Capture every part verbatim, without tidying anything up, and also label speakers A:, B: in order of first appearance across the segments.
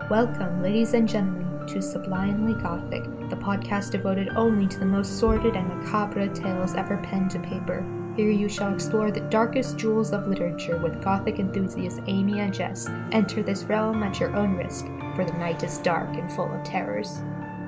A: Welcome, ladies and gentlemen, to Sublimely Gothic, the podcast devoted only to the most sordid and macabre tales ever penned to paper. Here you shall explore the darkest jewels of literature with Gothic enthusiasts Amy and Jess. Enter this realm at your own risk, for the night is dark and full of terrors.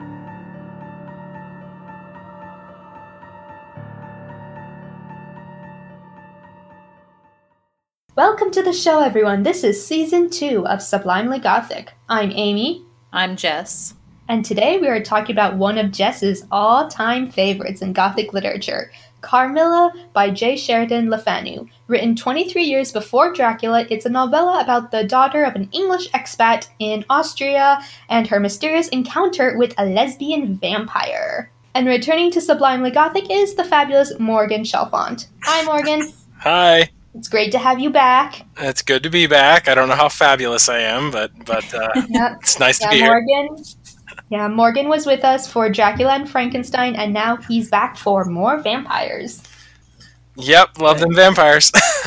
A: Welcome to the show, everyone. This is season two of Sublimely Gothic. I'm Amy.
B: I'm Jess.
A: And today we are talking about one of Jess's all-time favorites in Gothic literature, Carmilla by J. Sheridan Le Fanu. Written twenty-three years before Dracula, it's a novella about the daughter of an English expat in Austria and her mysterious encounter with a lesbian vampire. And returning to Sublimely Gothic is the fabulous Morgan Chalfant. Hi, Morgan.
C: Hi.
A: It's great to have you back.
C: It's good to be back. I don't know how fabulous I am, but but uh,
A: yeah.
C: it's nice
A: yeah,
C: to be
A: Morgan,
C: here.
A: Yeah, Morgan was with us for Dracula and Frankenstein, and now he's back for more vampires.
C: Yep, love them vampires.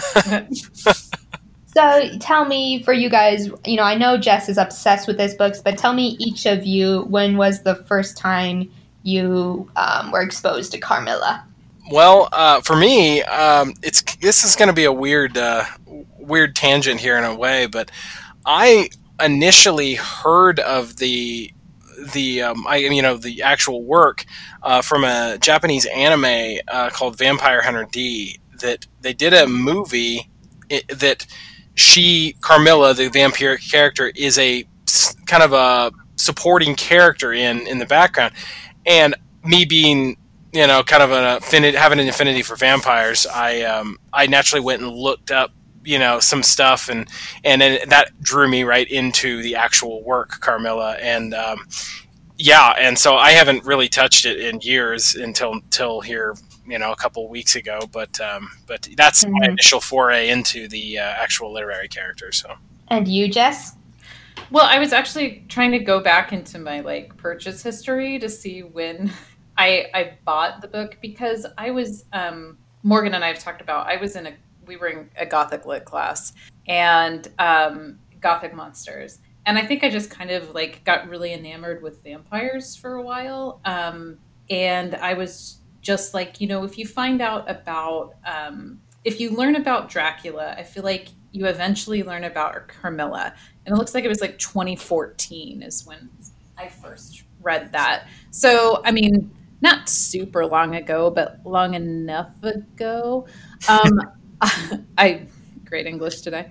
A: So tell me, for you guys, you know, I know Jess is obsessed with these books, but tell me, each of you, when was the first time you um, were exposed to Carmilla?
C: Well, uh, for me, um, it's this is going to be a weird, uh, weird tangent here in a way, but I initially heard of the the um, I you know the actual work uh, from a Japanese anime uh, called Vampire Hunter D. That they did a movie it, that she Carmilla, the vampire character, is a kind of a supporting character in in the background, and me being you know, kind of an affinity, having an affinity for vampires, I um, I naturally went and looked up, you know, some stuff, and and then that drew me right into the actual work, Carmilla, and um, yeah, and so I haven't really touched it in years until until here, you know, a couple of weeks ago, but um, but that's mm-hmm. my initial foray into the uh, actual literary character. So,
A: and you, Jess?
B: Well, I was actually trying to go back into my like purchase history to see when I, I bought the book because I was, um, Morgan and I have talked about, I was in a, we were in a Gothic lit class and um, Gothic monsters. And I think I just kind of like got really enamored with vampires for a while. Um, and I was just like, you know, if you find out about, um, if you learn about Dracula, I feel like you eventually learn about Carmilla. And it looks like it was like twenty fourteen is when I first read that. So, I mean, not super long ago, but long enough ago. Um, I great English today.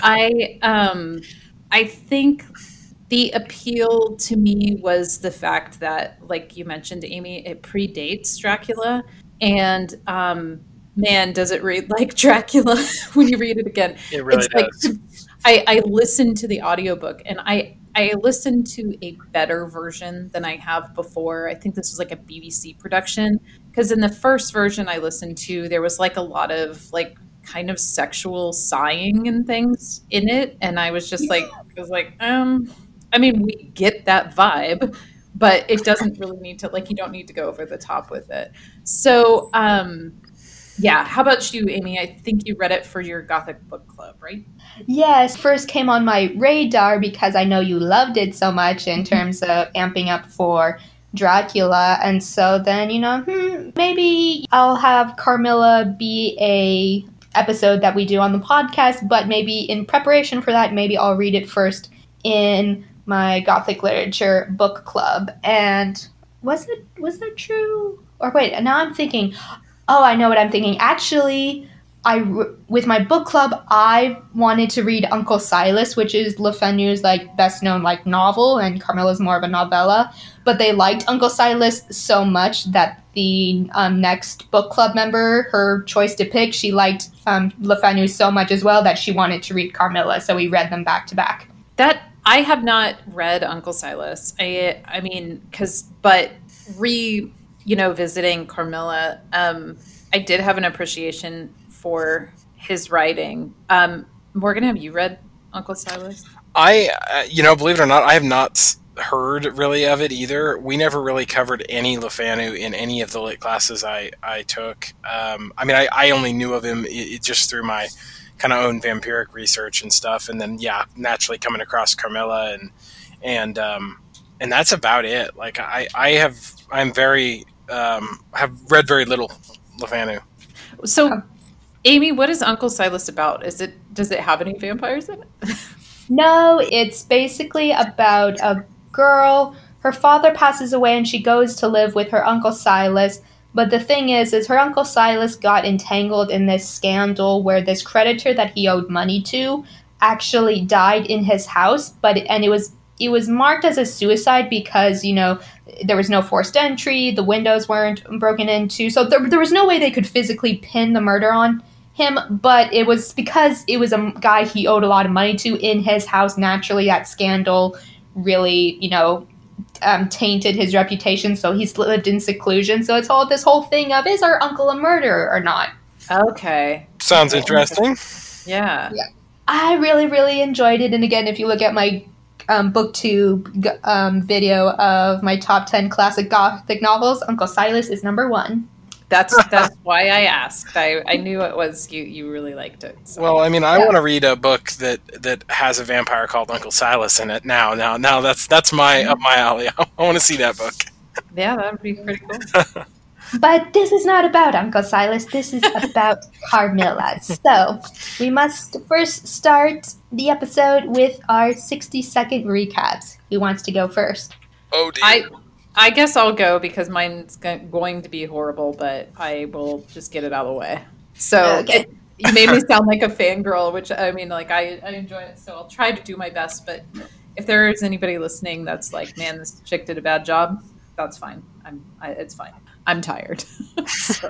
B: I um, I think the appeal to me was the fact that, like you mentioned, Amy, it predates Dracula, and um, man, does it read like Dracula when you read it again?
C: It really
B: it's
C: does.
B: Like, I, I listened to the audiobook, and I. I listened to a better version than I have before. I think this was like a B B C production because in the first version I listened to, there was like a lot of like kind of sexual sighing and things in it. And I was just yeah. like, I was like, um, I mean, we get that vibe, but it doesn't really need to, like, you don't need to go over the top with it. So, um, yeah. How about you, Amy? I think you read it for your Gothic book club, right?
A: Yes, first came on my radar because I know you loved it so much in terms of amping up for Dracula. And so then, you know, hmm, maybe I'll have Carmilla be a episode that we do on the podcast, but maybe in preparation for that, maybe I'll read it first in my Gothic literature book club. And was it, was that true? Or wait, now I'm thinking... Oh, I know what I'm thinking. Actually, I with my book club, I wanted to read Uncle Silas, which is Le Fanu's like best known like novel, and Carmilla's more of a novella. But they liked Uncle Silas so much that the um, next book club member, her choice to pick, she liked um, Le Fanu so much as well that she wanted to read Carmilla. So we read them back to back.
B: That I have not read Uncle Silas. I I mean, because but re. you know, visiting Carmilla, um, I did have an appreciation for his writing. Um, Morgan, have you read Uncle Silas?
C: I, uh, you know, believe it or not, I have not heard really of it either. We never really covered any Le Fanu in any of the lit classes I, I took. Um, I mean, I, I only knew of him it, it just through my kind of own vampiric research and stuff. And then, yeah, naturally coming across Carmilla and, and um, and that's about it. Like I, I have, I'm very, um, have read very little LeFanu.
B: So, Amy, what is Uncle Silas about? Is it does it have any vampires in it?
A: No, it's basically about a girl. Her father passes away and she goes to live with her Uncle Silas. But the thing is, is her Uncle Silas got entangled in this scandal where this creditor that he owed money to actually died in his house, but and it was it was marked as a suicide because, you know, there was no forced entry, the windows weren't broken into, so there, there was no way they could physically pin the murder on him, but it was because it was a guy he owed a lot of money to in his house. Naturally, that scandal really, you know, um, tainted his reputation, so he's lived in seclusion. So it's all this whole thing of, is our uncle a murderer or not?
B: Okay.
C: Sounds interesting.
B: Yeah.
A: Yeah. I really, really enjoyed it. And again, if you look at my um, BookTube um, video of my top ten classic Gothic novels, Uncle Silas is number one.
B: That's that's why I asked. I, I knew it was you. You really liked it. So.
C: Well, I mean, I
A: Yeah.
C: want to read a book that, that has a vampire called Uncle Silas in it. Now, now, now, that's that's my up my alley. I want to see that book.
B: Yeah, that would be pretty cool.
A: But this is not about Uncle Silas. This is about Carmilla. So we must first start the episode with our sixty-second recaps. Who wants to go first?
C: Oh dear.
B: I I guess I'll go because mine's go- going to be horrible, but I will just get it out of the way. So
A: Okay.
B: it, you made me sound like a fangirl, which I mean, like I, I enjoy it, so I'll try to do my best. But if there is anybody listening that's like, man, this chick did a bad job, that's fine. I'm I, it's fine. I'm tired. So,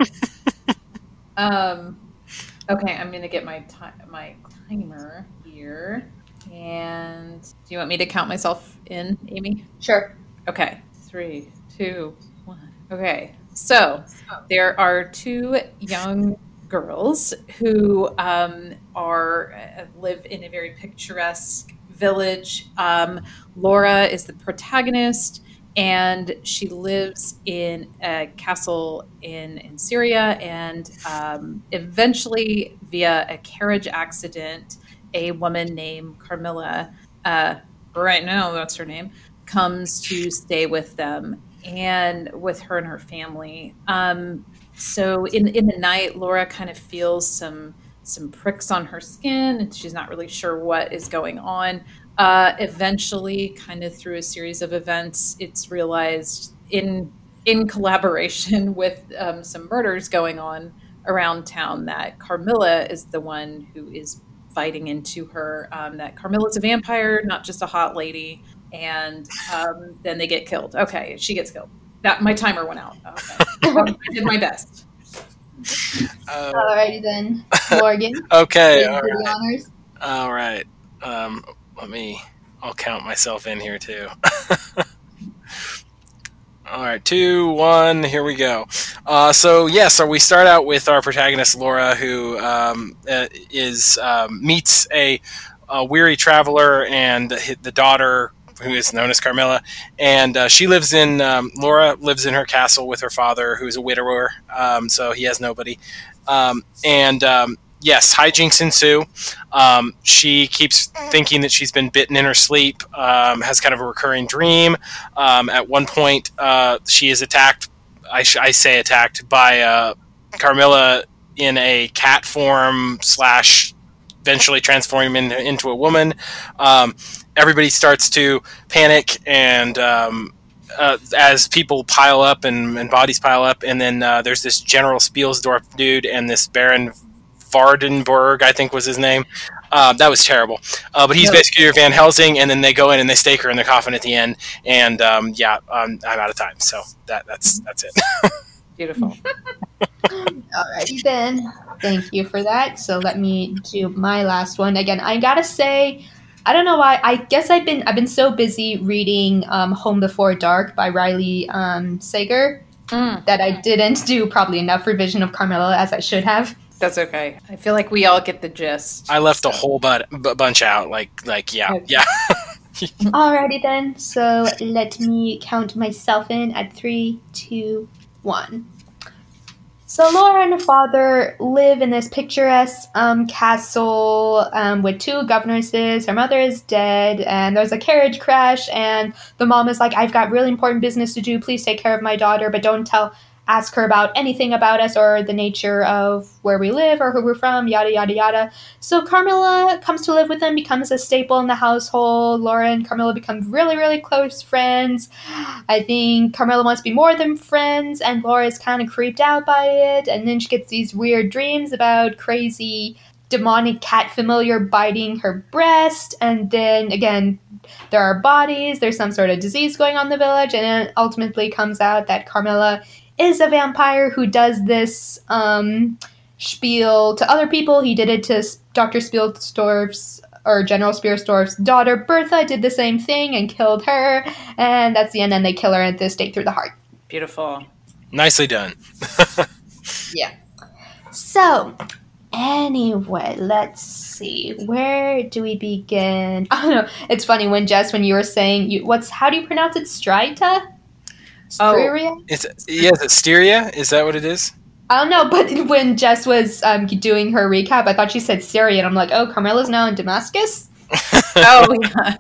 B: um, okay, I'm gonna get my ti- my timer here, and do you want me to count myself in, Amy?
A: Sure.
B: Okay, three, two, one. Okay, so there are two young girls who um, are uh, live in a very picturesque village. Um, Laura is the protagonist, and she lives in a castle in in Syria. And um, eventually, via a carriage accident, a woman named Carmilla, uh, right now that's her name, comes to stay with them and with her and her family. Um, so in in the night, Laura kind of feels some some pricks on her skin, and she's not really sure what is going on. Uh, eventually, kind of through a series of events, it's realized in in collaboration with um, some murders going on around town that Carmilla is the one who is biting into her. Um, that Carmilla's a vampire, not just a hot lady. And um, then they get killed. Okay, she gets killed. That my timer went out. Okay. Um, I did my best.
C: Uh,
A: Alrighty then, Morgan.
C: okay.
A: please
C: All
A: do
C: right.
A: the honors.
C: All right. Um, let me. I'll count myself in here too. All right, two, one, here we go. Uh, so yeah, so we start out with our protagonist Laura, who um, uh, is um, meets a, a weary traveler and the daughter, who is known as Carmilla, and uh, she lives in um, Laura lives in her castle with her father, who is a widower, um, so he has nobody, um, and um, yes, hijinks ensue. Um, she keeps thinking that she's been bitten in her sleep, um, has kind of a recurring dream. Um, at one point, uh, she is attacked, I, sh- I say attacked, by uh, Carmilla in a cat form slash eventually transforming in, into a woman. Um, everybody starts to panic, and um, uh, as people pile up and, and bodies pile up, and then uh, there's this General Spielsdorf dude and this Baron Vardenberg, I think was his name. Uh, that was terrible. Uh, but he's
B: No.
C: basically your Van Helsing, and then they go in and they stake her in the coffin at the end. And um, yeah, um, I'm out of time, so that that's that's it.
B: Beautiful.
A: Alrighty then. Thank you for that. So let me do my last one. Again, I gotta say, I don't know why. I guess I've been I've been so busy reading um, Home Before Dark by Riley um, Sager
B: Mm,
A: that I didn't do probably enough revision of Carmilla as I should have.
B: that's okay. I feel like we all get the gist.
C: I left a whole bu- b- bunch out. Like like yeah
B: Okay.
C: yeah.
A: Alrighty then. So let me count myself in at three, two, one. So Laura and her father live in this picturesque um, castle um, with two governesses. Her mother is dead, and there's a carriage crash, and the mom is like, I've got really important business to do. Please take care of my daughter, but don't tell ask her about anything about us or the nature of where we live or who we're from, yada, yada, yada. So Carmilla comes to live with them, becomes a staple in the household. Laura and Carmilla become really, really close friends. I think Carmilla wants to be more than friends, and Laura is kind of creeped out by it. And then she gets these weird dreams about crazy demonic cat familiar biting her breast. And then, again, there are bodies. There's some sort of disease going on in the village. And it ultimately comes out that Carmilla is a vampire who does this um, spiel to other people. He did it to Doctor Spielsdorf's, or General Spielsdorf's daughter, Bertha, did the same thing and killed her. And that's the end, and they kill her at the stake through the heart.
B: Beautiful.
C: Nicely done.
A: Yeah. So, anyway, let's see. Where do we begin? I don't know. It's funny when Jess, when you were saying, you, what's how do you pronounce it? Strita? Styria?
C: Oh, it's yeah, is it Styria? Is that what it is?
A: I don't know, but when Jess was um, doing her recap, I thought she said Syria, and I'm like, oh, Carmilla's now in Damascus?
B: Oh, yeah.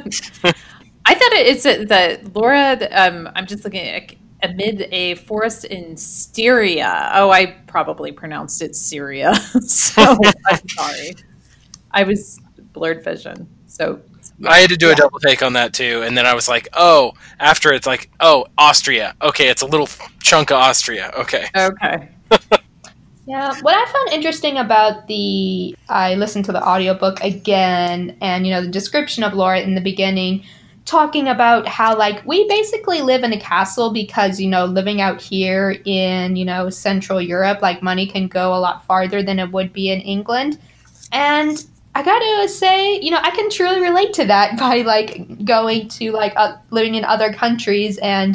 B: I thought it, it's a, the Laura, um, I'm just looking at amid a forest in Styria. Oh, I probably pronounced it Syria. So I'm sorry. I was blurred vision. So
C: yeah. I had to do yeah. a double take on that too, and then I was like, "Oh!" After it's like, "Oh, Austria. Okay, it's a little chunk of Austria. Okay."
B: Okay.
A: Yeah, what I found interesting about the, I listened to the audiobook again, and you know the description of Laura in the beginning, talking about how like we basically live in a castle because you know living out here in you know Central Europe, like money can go a lot farther than it would be in England, and I gotta say, you know, I can truly relate to that by like going to like uh, living in other countries, and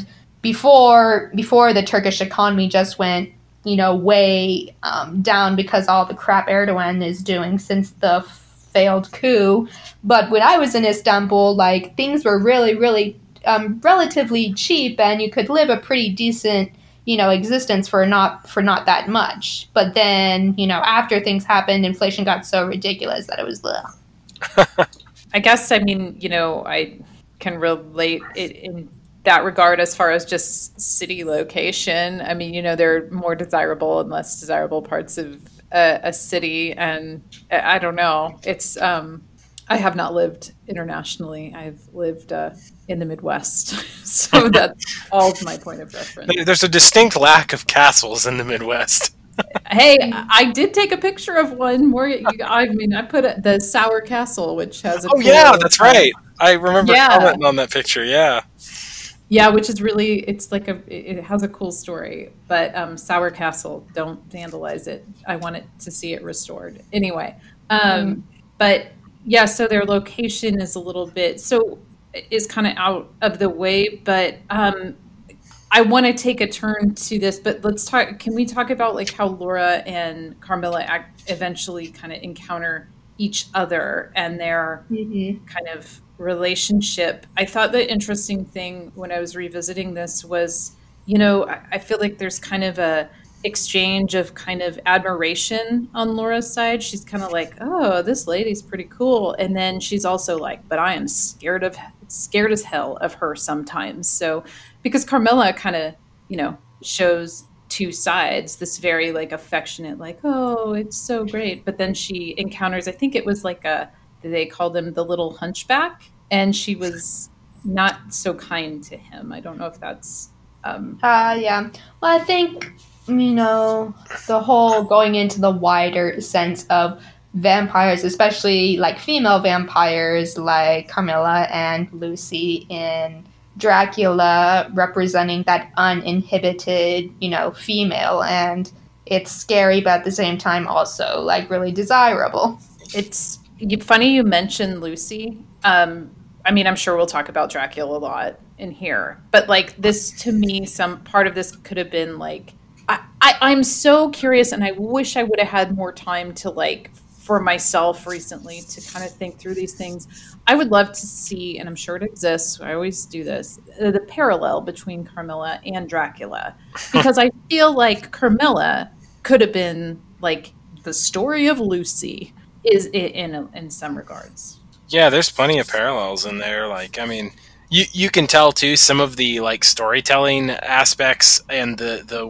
A: before before the Turkish economy just went, you know, way um, down because all the crap Erdogan is doing since the failed coup. But when I was in Istanbul, like things were really, really um, relatively cheap, and you could live a pretty decent, you know, existence for not for not that much. But then, you know, after things happened, inflation got so ridiculous that it was ugh.
B: I guess, I mean, you know, I can relate it in that regard as far as just city location. I mean, you know, there are more desirable and less desirable parts of a, a city, and I don't know. It's um, I have not lived internationally. I've lived uh, in the Midwest, so that's all of my point of reference.
C: There's a distinct lack of castles in the Midwest.
B: Hey, I did take a picture of one. More, I mean, I put a, the Sour Castle, which has a.
C: Oh yeah, that's right. I remember
B: yeah.
C: commenting on that picture. Yeah.
B: Yeah, which is really, it's like a, it has a cool story, but um, Sour Castle, don't vandalize it. I want it to see it restored. Anyway, um, mm. but yeah, so their location is a little bit, so is kind of out of the way, but um, I want to take a turn to this, but let's talk, can we talk about like how Laura and Carmilla act, eventually kind of encounter each other and their mm-hmm. kind of relationship. I thought the interesting thing when I was revisiting this was, you know, I, I feel like there's kind of a exchange of kind of admiration on Laura's side. She's kind of like, oh, this lady's pretty cool. And then she's also like, but I am scared of, scared as hell of her sometimes. So, because Carmilla kind of, you know, shows two sides, this very like affectionate, like, oh, it's so great. But then she encounters, I think it was like a, they called him the little hunchback, and she was not so kind to him. I don't know if that's... Um...
A: Uh, yeah. Well, I think, you know, the whole going into the wider sense of vampires, especially like female vampires like Carmilla and Lucy in Dracula, representing that uninhibited, you know, female, and it's scary, but at the same time also like really desirable.
B: It's funny you mentioned Lucy. Um, I mean, I'm sure we'll talk about Dracula a lot in here, but like this, to me, some part of this could have been like, I, I, I'm so curious, and I wish I would have had more time to like for myself recently to kind of think through these things. I would love to see, and I'm sure it exists, I always do this, the parallel between Carmilla and Dracula. Because I feel like Carmilla could have been like the story of Lucy is in in, in some regards.
C: Yeah, there's plenty of parallels in there. Like, I mean, you you can tell too some of the like storytelling aspects and the the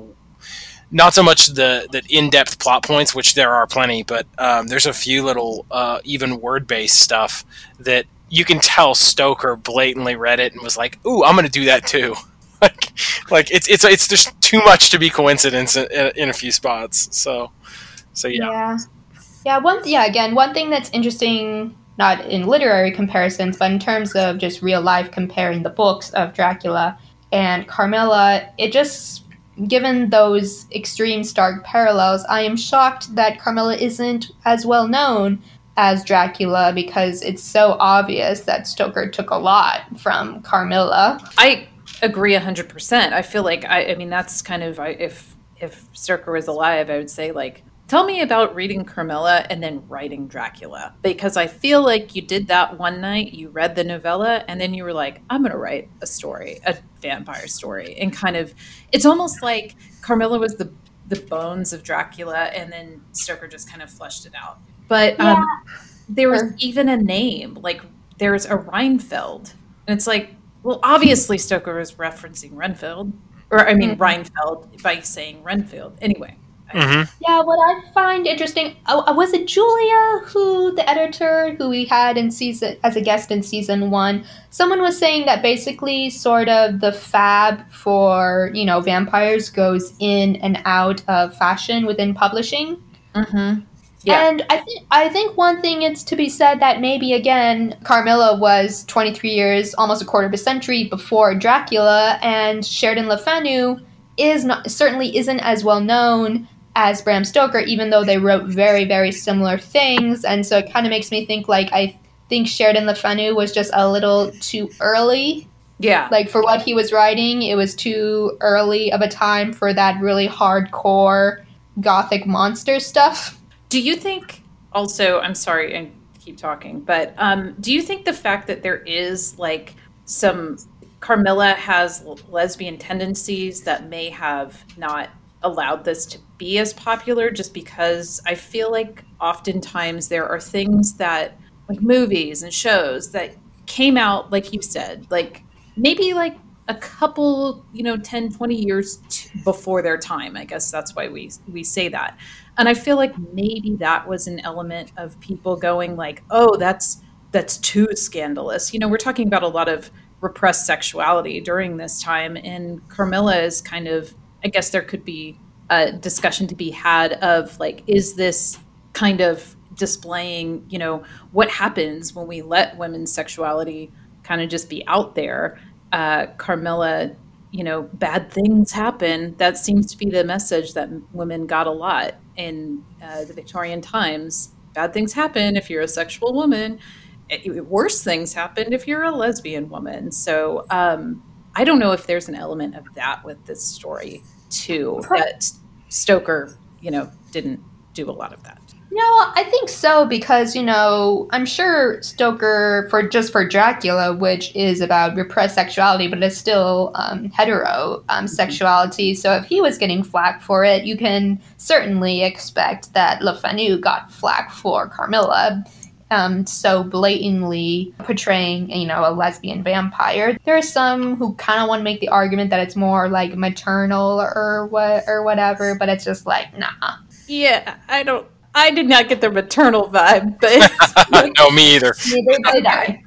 C: not so much the the in-depth plot points, which there are plenty, but um, there's a few little uh, even word-based stuff that you can tell Stoker blatantly read it and was like, "Ooh, I'm going to do that too." like, like it's it's it's just too much to be coincidence in, in a few spots. So, so yeah.
A: Yeah. Yeah, one yeah, again, one thing that's interesting, not in literary comparisons, but in terms of just real life comparing the books of Dracula and Carmilla, it just, given those extreme stark parallels, I am shocked that Carmilla isn't as well known as Dracula because it's so obvious that Stoker took a lot from Carmilla.
B: I agree one hundred percent. I feel like, I, I mean, that's kind of, I, if, if Stoker was alive, I would say, like, tell me about reading Carmilla and then writing Dracula, because I feel like you did that one night, you read the novella, and then you were like, I'm going to write a story, a vampire story. And kind of, it's almost like Carmilla was the, the bones of Dracula, and then Stoker just kind of fleshed it out. But um, yeah. there was even a name, like there's a Reinfeld. And it's like, well, obviously Stoker was referencing Renfield, or I mean, mm-hmm. Reinfeld by saying Renfield. Anyway.
C: Mm-hmm.
A: Yeah, what I find interesting, uh, was it Julia, who the editor who we had in season as a guest in season one? Someone was saying that basically, sort of the fab for you know vampires goes in and out of fashion within publishing.
B: Mm-hmm. Yeah.
A: And I think I think one thing it's to be said that maybe again Carmilla was twenty-three years, almost a quarter of a century before Dracula, and Sheridan Le Fanu is not certainly isn't as well known as Bram Stoker, even though they wrote very, very similar things. And so it kind of makes me think, like, I think Sheridan Le Fanu was just a little too early.
B: Yeah.
A: Like, for what he was writing, it was too early of a time for that really hardcore gothic monster stuff.
B: Do you think, also, I'm sorry, and keep talking, but um, do you think the fact that there is, like, some, Carmilla has lesbian tendencies that may have not allowed this to be as popular, just because I feel like oftentimes there are things that, like movies and shows that came out, like you said, like maybe like a couple, you know, ten, twenty years t- before their time. I guess that's why we we say that. And I feel like maybe that was an element of people going like, oh, that's that's too scandalous. You know, we're talking about a lot of repressed sexuality during this time, and Carmilla is kind of, I guess there could be a discussion to be had of like, is this kind of displaying, you know, what happens when we let women's sexuality kind of just be out there? Uh, Carmilla, you know, bad things happen. That seems to be the message that women got a lot in uh, the Victorian times. Bad things happen if you're a sexual woman. It, worse things happen if you're a lesbian woman. So um, I don't know if there's an element of that with this story too, that Stoker, you know, didn't do a lot of that.
A: No, I think so, because, you know, I'm sure Stoker, for just for Dracula, which is about repressed sexuality, but it's still um, hetero um, mm-hmm. sexuality. So if he was getting flack for it, you can certainly expect that Le Fanu got flack for Carmilla. Um, so blatantly portraying, you know, a lesbian vampire. There are some who kind of want to make the argument that it's more like maternal or what or whatever, but it's just like, nah.
B: Yeah, I don't. I did not get the maternal vibe, but
C: no, me either.
A: Neither did I.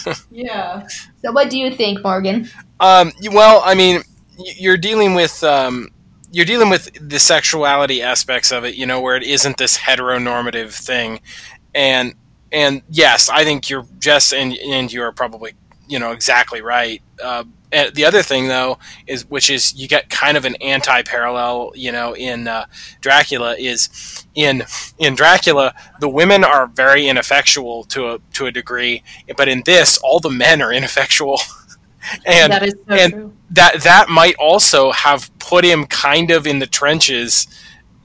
B: Yeah.
A: So, what do you think, Morgan?
C: Um, well, I mean, you're dealing with. Um, You're dealing with the sexuality aspects of it, you know, where it isn't this heteronormative thing, and and yes, I think you're Jess, and and you are probably, you know, exactly right. Uh, and the other thing, though, is which is you get kind of an anti-parallel, you know, in uh, Dracula is in in Dracula the women are very ineffectual to a to a degree, but in this all the men are ineffectual. And,
B: that is so
C: and
B: true.
C: that that might also have put him kind of in the trenches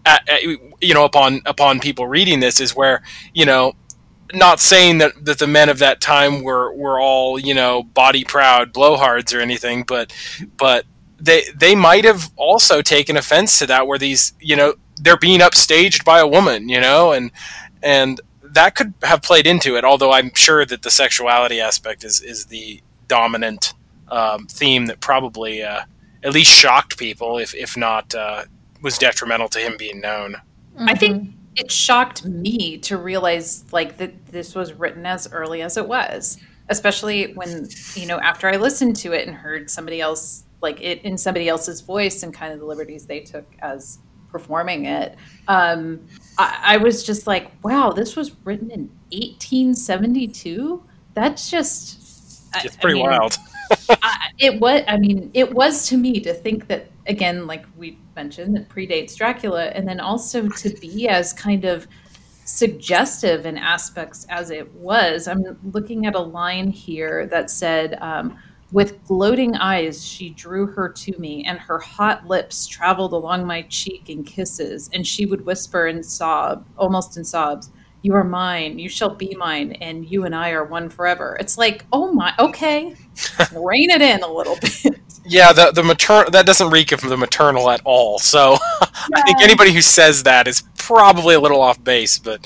C: at, at, you know, upon upon people reading this is where, you know, not saying that, that the men of that time were, were all, you know, body proud blowhards or anything, but but they they might have also taken offense to that, where these, you know, they're being upstaged by a woman, you know, and and that could have played into it. Although I'm sure that the sexuality aspect is is the dominant um, theme that probably uh, at least shocked people, if if not uh, was detrimental to him being known.
B: Mm-hmm. I think it shocked me to realize like that this was written as early as it was, especially when, you know, after I listened to it and heard somebody else, like it in somebody else's voice and kind of the liberties they took as performing it. Um, I, I was just like, wow, this was written in eighteen seventy-two. That's just,
C: it's pretty
B: I mean,
C: wild.
B: I, it was, I mean, it was to me to think that, again, like we mentioned, that predates Dracula, and then also to be as kind of suggestive in aspects as it was. I'm looking at a line here that said, um, with gloating eyes, she drew her to me, and her hot lips traveled along my cheek in kisses, and she would whisper and sob, almost in sobs, "You are mine, you shall be mine, and you and I are one forever." It's like, oh my, okay, rein it in a little bit.
C: Yeah, the the maternal, that doesn't reek of the maternal at all. So yeah. I think anybody who says that is probably a little off base. But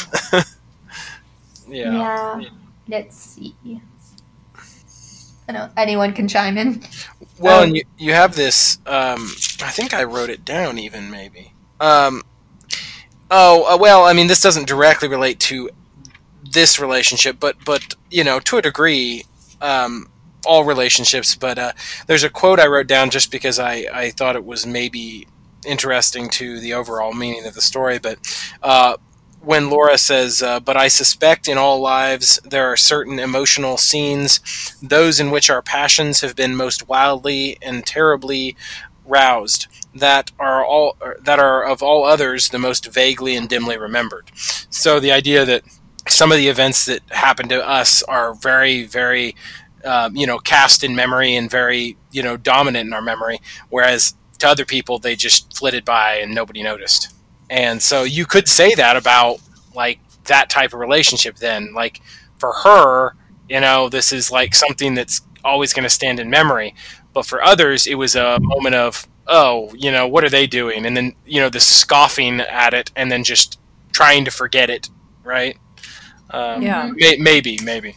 A: yeah. yeah, let's see. I know anyone can chime in.
C: Well,
A: um,
C: and you you have this. Um, I think I wrote it down. Even maybe. Um, oh uh, well, I mean, this doesn't directly relate to this relationship, but but you know, to a degree. Um, all relationships, but uh, there's a quote I wrote down just because I, I thought it was maybe interesting to the overall meaning of the story. But uh, when Laura says, uh, "But I suspect in all lives there are certain emotional scenes, those in which our passions have been most wildly and terribly roused, that are all that are of all others the most vaguely and dimly remembered." So the idea that some of the events that happen to us are very, very Uh, you know, cast in memory and very, you know, dominant in our memory, whereas to other people they just flitted by and nobody noticed. And so you could say that about like that type of relationship then. Like for her, you know, this is like something that's always going to stand in memory, but for others it was a moment of, oh, you know, what are they doing? And then, you know, the scoffing at it and then just trying to forget it, right? Um,
B: yeah.
C: May- maybe, maybe.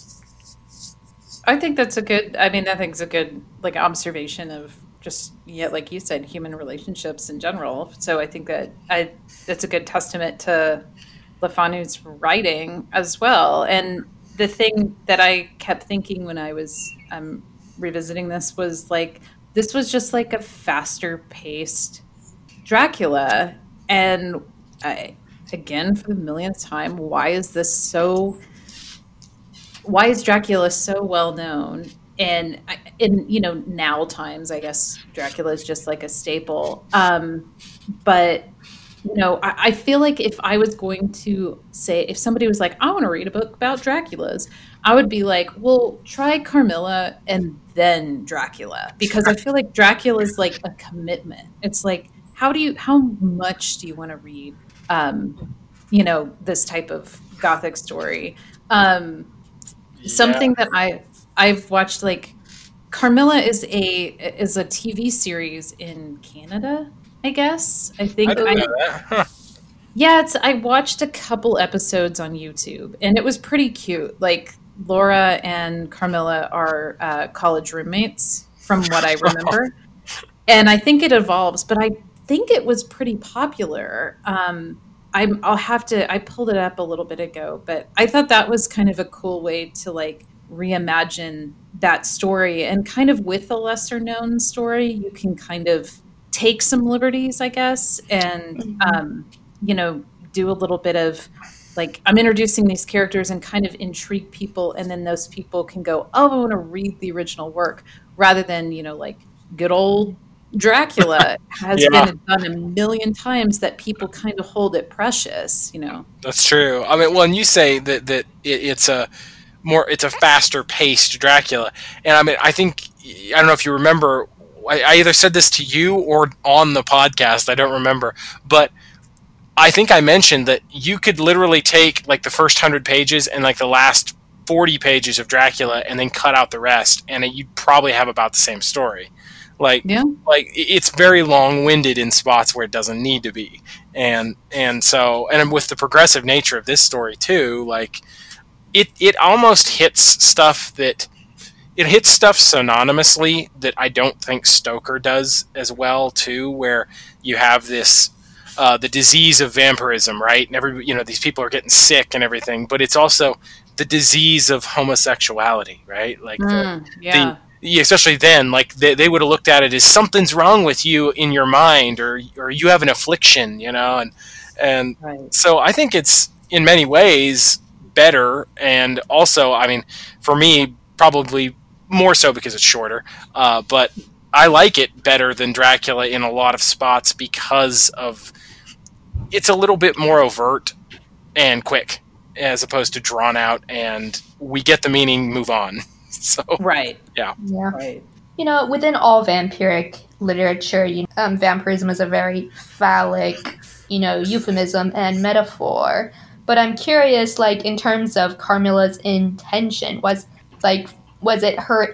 B: I think that's a good, I mean, I think it's a good, like, observation of just, yeah, like you said, human relationships in general. So I think that I, that's a good testament to Le Fanu's writing as well. And the thing that I kept thinking when I was um, revisiting this was, like, this was just, like, a faster-paced Dracula. And I, again, for the millionth time, why is this so... Why is Dracula so well known? And in, you know, now times, I guess Dracula is just like a staple. Um, but, you know, I, I feel like if I was going to say, if somebody was like, I want to read a book about Draculas, I would be like, well, try Carmilla and then Dracula. Because I feel like Dracula is like a commitment. It's like, how do you, how much do you want to read, um, you know, this type of Gothic story? Um, Something yeah. that I I've watched, like Carmilla is a is a T V series in Canada, I guess. I think
C: I don't
B: I,
C: know that. Huh.
B: Yeah, it's I watched a couple episodes on YouTube and it was pretty cute. Like Laura and Carmilla are uh, college roommates from what I remember. And I think it evolves, but I think it was pretty popular. Um I'm, I'll have to, I pulled it up a little bit ago, but I thought that was kind of a cool way to like reimagine that story, and kind of with a lesser known story, you can kind of take some liberties, I guess, and, mm-hmm. um, you know, do a little bit of like, I'm introducing these characters and kind of intrigue people. And then those people can go, oh, I want to read the original work, rather than, you know, like good old Dracula has yeah. been done a million times that people kind of hold it precious, you know.
C: That's true. I mean, well, and you say that that it, it's a more, it's a faster paced Dracula, and I mean, I think I don't know if you remember I, I either said this to you or on the podcast, I don't remember, but I think I mentioned that you could literally take like the first hundred pages and like the last forty pages of Dracula and then cut out the rest, and it, you'd probably have about the same story. Like,
B: Yeah.
C: like it's very long-winded in spots where it doesn't need to be, and and so and with the progressive nature of this story too, like it it almost hits stuff that it hits stuff synonymously that I don't think Stoker does as well too, where you have this. Uh, the disease of vampirism, right? And every, you know, these people are getting sick and everything, but it's also the disease of homosexuality, right? Like, the,
B: Mm, yeah.
C: the, especially then, like they, they would have looked at it as something's wrong with you in your mind, or or you have an affliction, you know, and and
B: Right.
C: so I think it's in many ways better, and also, I mean, for me, probably more so because it's shorter, uh, but I like it better than Dracula in a lot of spots because of it's a little bit more overt and quick as opposed to drawn out, and we get the meaning, move on. So
B: Right.
A: Yeah.
B: Right.
A: You know, within all vampiric literature, you um, vampirism is a very phallic, you know, euphemism and metaphor. But I'm curious, like, in terms of Carmilla's intention, was, like, was it her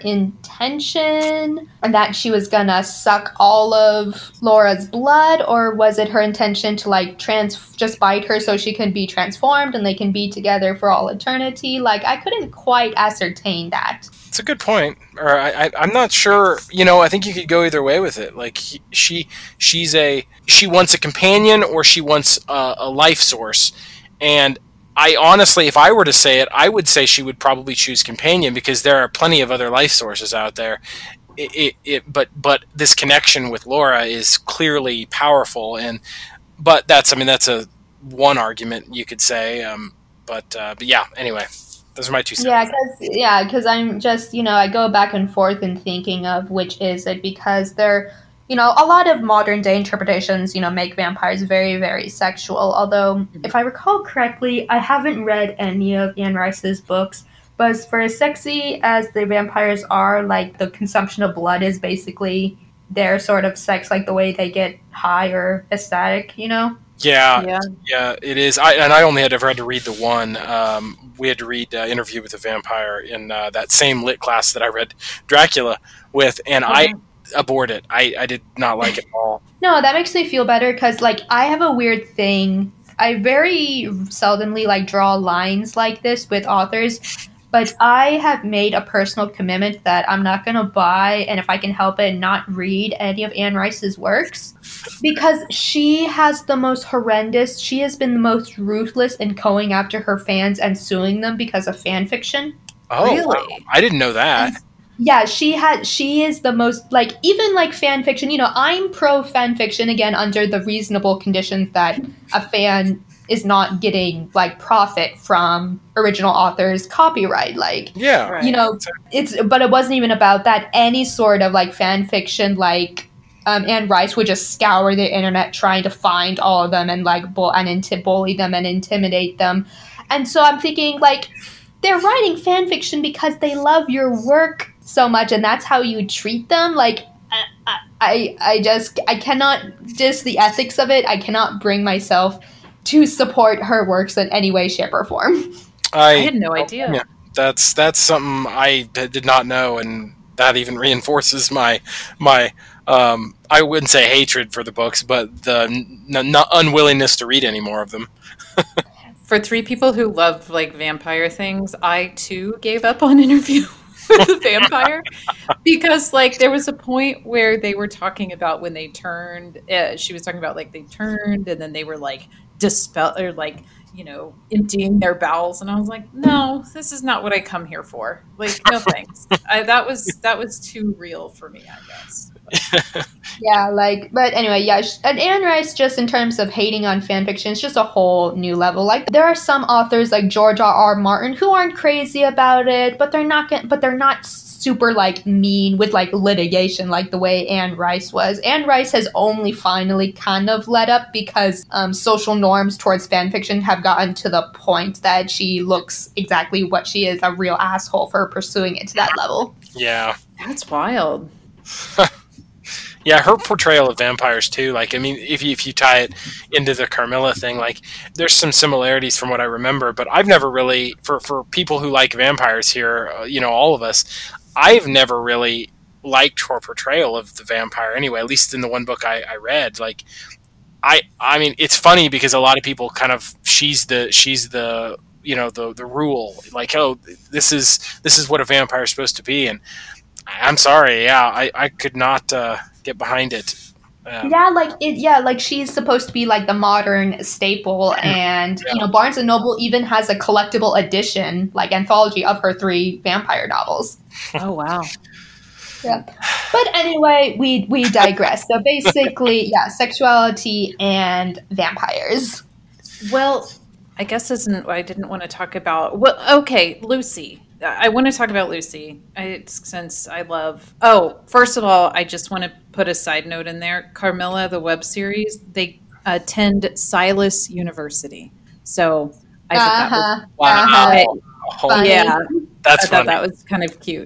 A: intention that she was gonna suck all of Laura's blood, or was it her intention to, like, trans just bite her so she can be transformed and they can be together for all eternity? Like, I couldn't quite ascertain that.
C: it's a good point. Or I, I, I'm not sure. You know, I think you could go either way with it. Like he, she, she's a she wants a companion, or she wants a, a life source. And I honestly, if I were to say it, I would say she would probably choose companion because there are plenty of other life sources out there. It, it, it but but this connection with Laura is clearly powerful, and but that's I mean that's a one argument you could say. Um, but uh, but yeah, anyway. Those are my two cents.
A: Yeah, because yeah, because I'm just you know I go back and forth in thinking of which is it, because they're you know a lot of modern day interpretations you know make vampires very very sexual. Although if I recall correctly, I haven't read any of Anne Rice's books, but for as sexy as the vampires are, like the consumption of blood is basically their sort of sex, like the way they get high or ecstatic, you know.
C: Yeah,
B: Yeah.
C: yeah, it is. I and I only had ever had to read the one. Um, we had to read uh, Interview with a Vampire in uh, that same lit class that I read Dracula with, and I
B: Mhm.
C: abhorred it. I, I did not like it at all.
A: No, that makes me feel better because, like, I have a weird thing. I very seldomly, like, draw lines like this with authors, but I have made a personal commitment that I'm not going to buy, and if I can help it, not read any of Anne Rice's works. Because she has the most horrendous, she has been the most ruthless in going after her fans and suing them because of fan fiction.
C: Oh,
B: Really?
C: wow. I didn't know that.
A: Yeah, she had. She is the most like even like fan fiction. You know, I'm pro fan fiction again under the reasonable conditions that a fan is not getting like profit from original authors' copyright. Like,
C: Yeah,
B: Right.
A: you know, it's but it wasn't even about that. Any sort of like fan fiction, like um, Anne Rice would just scour the internet trying to find all of them and like bull and inti- bully them and intimidate them. And so I'm thinking like they're writing fan fiction because they love your work so much, and that's how you treat them. Like I, I, I just I cannot just the ethics of it. I cannot bring myself to support her works in any way, shape, or form.
C: I,
B: I had no idea.
C: Yeah, that's that's something I d- did not know, and that even reinforces my my um, I wouldn't say hatred for the books, but the n- n- unwillingness to read any more of them.
B: For three people who love like vampire things, I too gave up on Interview with the Vampire because like there was a point where they were talking about when they turned. Uh, she was talking about like they turned and then they were like dispel or like you know emptying their bowels, and I was like, no, this is not what I come here for. Like, no thanks. I, that was that was too real for me, I guess.
A: Yeah, like, but anyway, yeah, sh- and Anne Rice, just in terms of hating on fan fiction, it's just a whole new level. Like, there are some authors like George R. R. Martin who aren't crazy about it, but they're not, gonna, but they're not super like mean with like litigation like the way Anne Rice was. Anne Rice has only finally kind of let up because um, social norms towards fan fiction have gotten to the point that she looks exactly what she is, a real asshole for pursuing it to that level.
C: Yeah,
B: That's wild.
C: Yeah, her portrayal of vampires too. Like, I mean, if you, if you tie it into the Carmilla thing, like, there's some similarities from what I remember. But I've never really, for for people who like vampires here, uh, you know, all of us, I've never really liked her portrayal of the vampire. Anyway, at least in the one book I, I read, like, I I mean, it's funny because a lot of people kind of she's the she's the you know the the rule, like, oh, this is this is what a vampire is supposed to be, and I'm sorry, yeah, I I could not uh, get behind it. Um,
A: Yeah, like it. Yeah, like she's supposed to be like the modern staple, and
C: Yeah.
A: you know, Barnes and Noble even has a collectible edition, like anthology of her three vampire novels.
B: Oh wow.
A: Yeah, but anyway, we we digress. So basically, yeah, sexuality and vampires.
B: Well, I guess isn't I didn't want to talk about. Well, okay, Lucy. I want to talk about Lucy. I, since I love. Oh, first of all, I just want to put a side note in there. Carmilla, the web series, they attend Silas University. So I thought that
A: Uh-huh.
C: Wow.
A: Uh-huh.
C: Oh,
A: Funny.
B: yeah,
C: that's
B: I thought
C: funny.
B: that was kind of cute.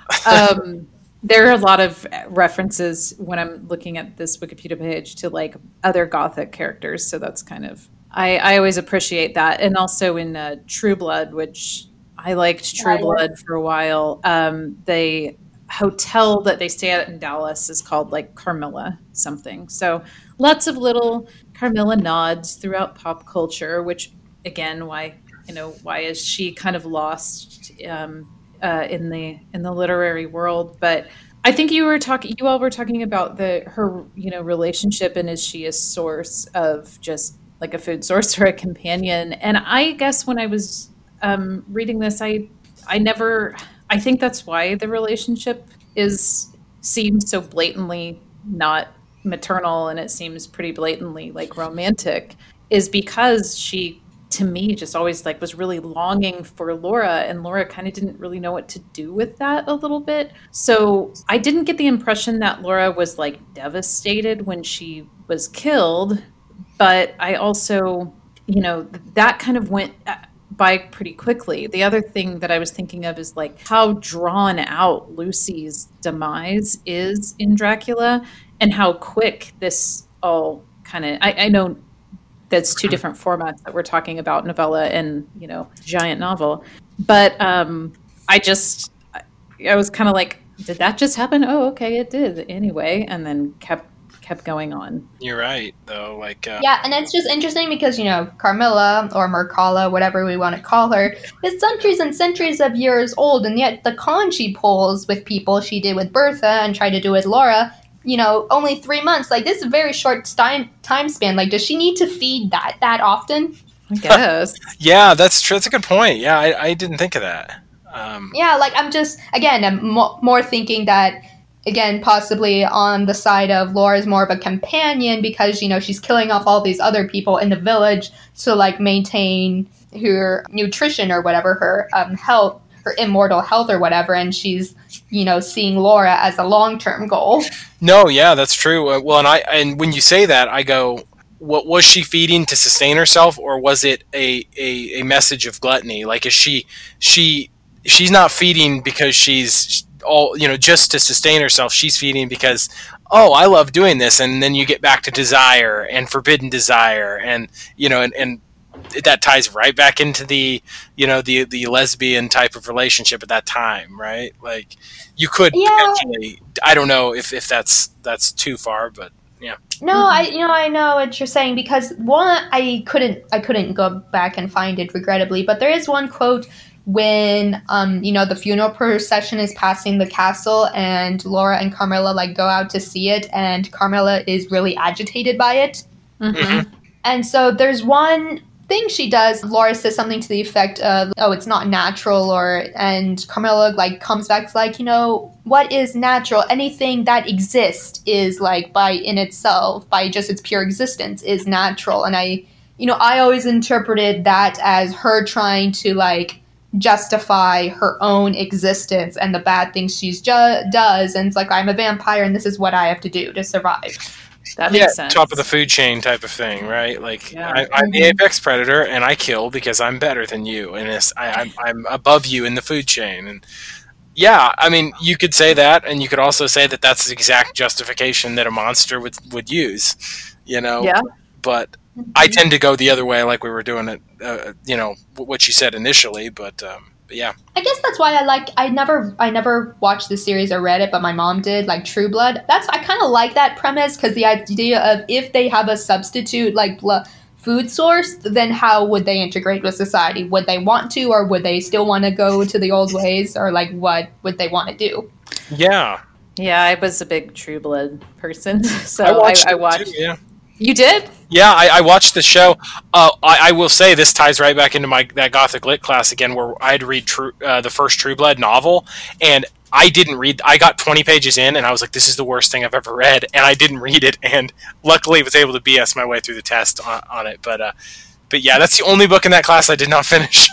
B: Um, there are a lot of references when I'm looking at this Wikipedia page to like other Gothic characters, so that's kind of I, I always appreciate that. And also in uh, True Blood, which I liked True
A: Yeah, yeah.
B: Blood for a while. Um, the hotel that they stay at in Dallas is called like Carmilla something. So lots of little Carmilla nods throughout pop culture, which again, why you know why is she kind of lost um, uh, in the in the literary world? But I think you were talking, you all were talking about the her you know relationship, and is she a source of just like a food source or a companion? And I guess when I was um, reading this, I I never I think that's why the relationship is seems so blatantly not maternal, and it seems pretty blatantly like romantic, is because she to me just always like was really longing for Laura, and Laura kind of didn't really know what to do with that a little bit. So I didn't get the impression that Laura was like devastated when she was killed, but I also, you know, th- that kind of went uh, by pretty quickly. The other thing that I was thinking of is like how drawn out Lucy's demise is in Dracula, and how quick this all kind of, I, I know that's two different formats that we're talking about, novella and, you know, giant novel. But um, I just, I, I was kind of like, did that just happen? Oh, okay, it did anyway. And then kept kept going on.
C: You're right, though. Like, uh,
A: Yeah, and it's just interesting because, you know, Carmilla or Mircalla, whatever we want to call her, is centuries and centuries of years old, and yet the con she pulls with people she did with Bertha and tried to do with Laura, you know, only three months. Like, this is a very short time, time span. Like, does she need to feed that that often?
B: I guess.
C: yeah, that's true. That's a good point. Yeah, I, I didn't think of that. Um,
A: Yeah, like, I'm just, again, I'm mo- more thinking that, again, possibly on the side of Laura's more of a companion because, you know, she's killing off all these other people in the village to, like, maintain her nutrition or whatever, her um, health, her immortal health or whatever, and she's, you know, seeing Laura as a long-term goal.
C: No, yeah, that's true. Uh, well, and I and when you say that, I go, what was she feeding to sustain herself, or was it a, a, a message of gluttony? Like, is she she she's not feeding because she's all, you know, just to sustain herself. She's feeding because, oh, I love doing this, and then you get back to desire and forbidden desire, and you know, and, and that ties right back into the, you know, the the lesbian type of relationship at that time, right? Like, you could
A: Yeah.
C: potentially, I don't know if, if that's that's too far, but yeah.
A: No, I you know I know what you're saying because one I couldn't I couldn't go back and find it regrettably, but there is one quote when um you know the funeral procession is passing the castle and Laura and Carmilla like go out to see it, and Carmilla is really agitated by it.
B: Mhm.
A: And so there's one thing she does. Laura says something to the effect of, "Oh, it's not natural," or and Carmilla like comes back like, you know, what is natural? Anything that exists is like by in itself, by just its pure existence, is natural. And I, you know, I always interpreted that as her trying to like justify her own existence and the bad things she's ju- does. And it's like, I'm a vampire, and this is what I have to do to survive.
B: That
C: Yeah,
B: makes sense.
C: top of the food chain type of thing, right? Like,
B: Yeah.
C: I, I'm the apex predator, and I kill because I'm better than you, and it's, I, I'm I'm above you in the food chain, and Yeah, I mean, you could say that, and you could also say that that's the exact justification that a monster would would use, you know.
B: Yeah.
C: But I tend to go the other way, like we were doing it, uh, you know, what you said initially. But, um, but yeah,
A: I guess that's why I like. I never, I never watched the series or read it, but my mom did. Like True Blood. That's I kind of like that premise because the idea of if they have a substitute like blood food source, then how would they integrate with society? Would they want to, or would they still want to go to the old ways, or like what would they want to do?
C: yeah.
B: Yeah, I was a big True Blood person, so
C: I watched.
B: I, I
C: it
B: watched.
C: too, yeah.
B: You did?
C: Yeah, I, I watched the show. Uh, I, I will say this ties right back into my that Gothic Lit class again, where I had to read True, uh, the first True Blood novel, and I didn't read. I got twenty pages in, and I was like, "This is the worst thing I've ever read," and I didn't read it, and luckily was able to B S my way through the test on, on it. But, uh, but yeah, that's the only book in that class I did not finish.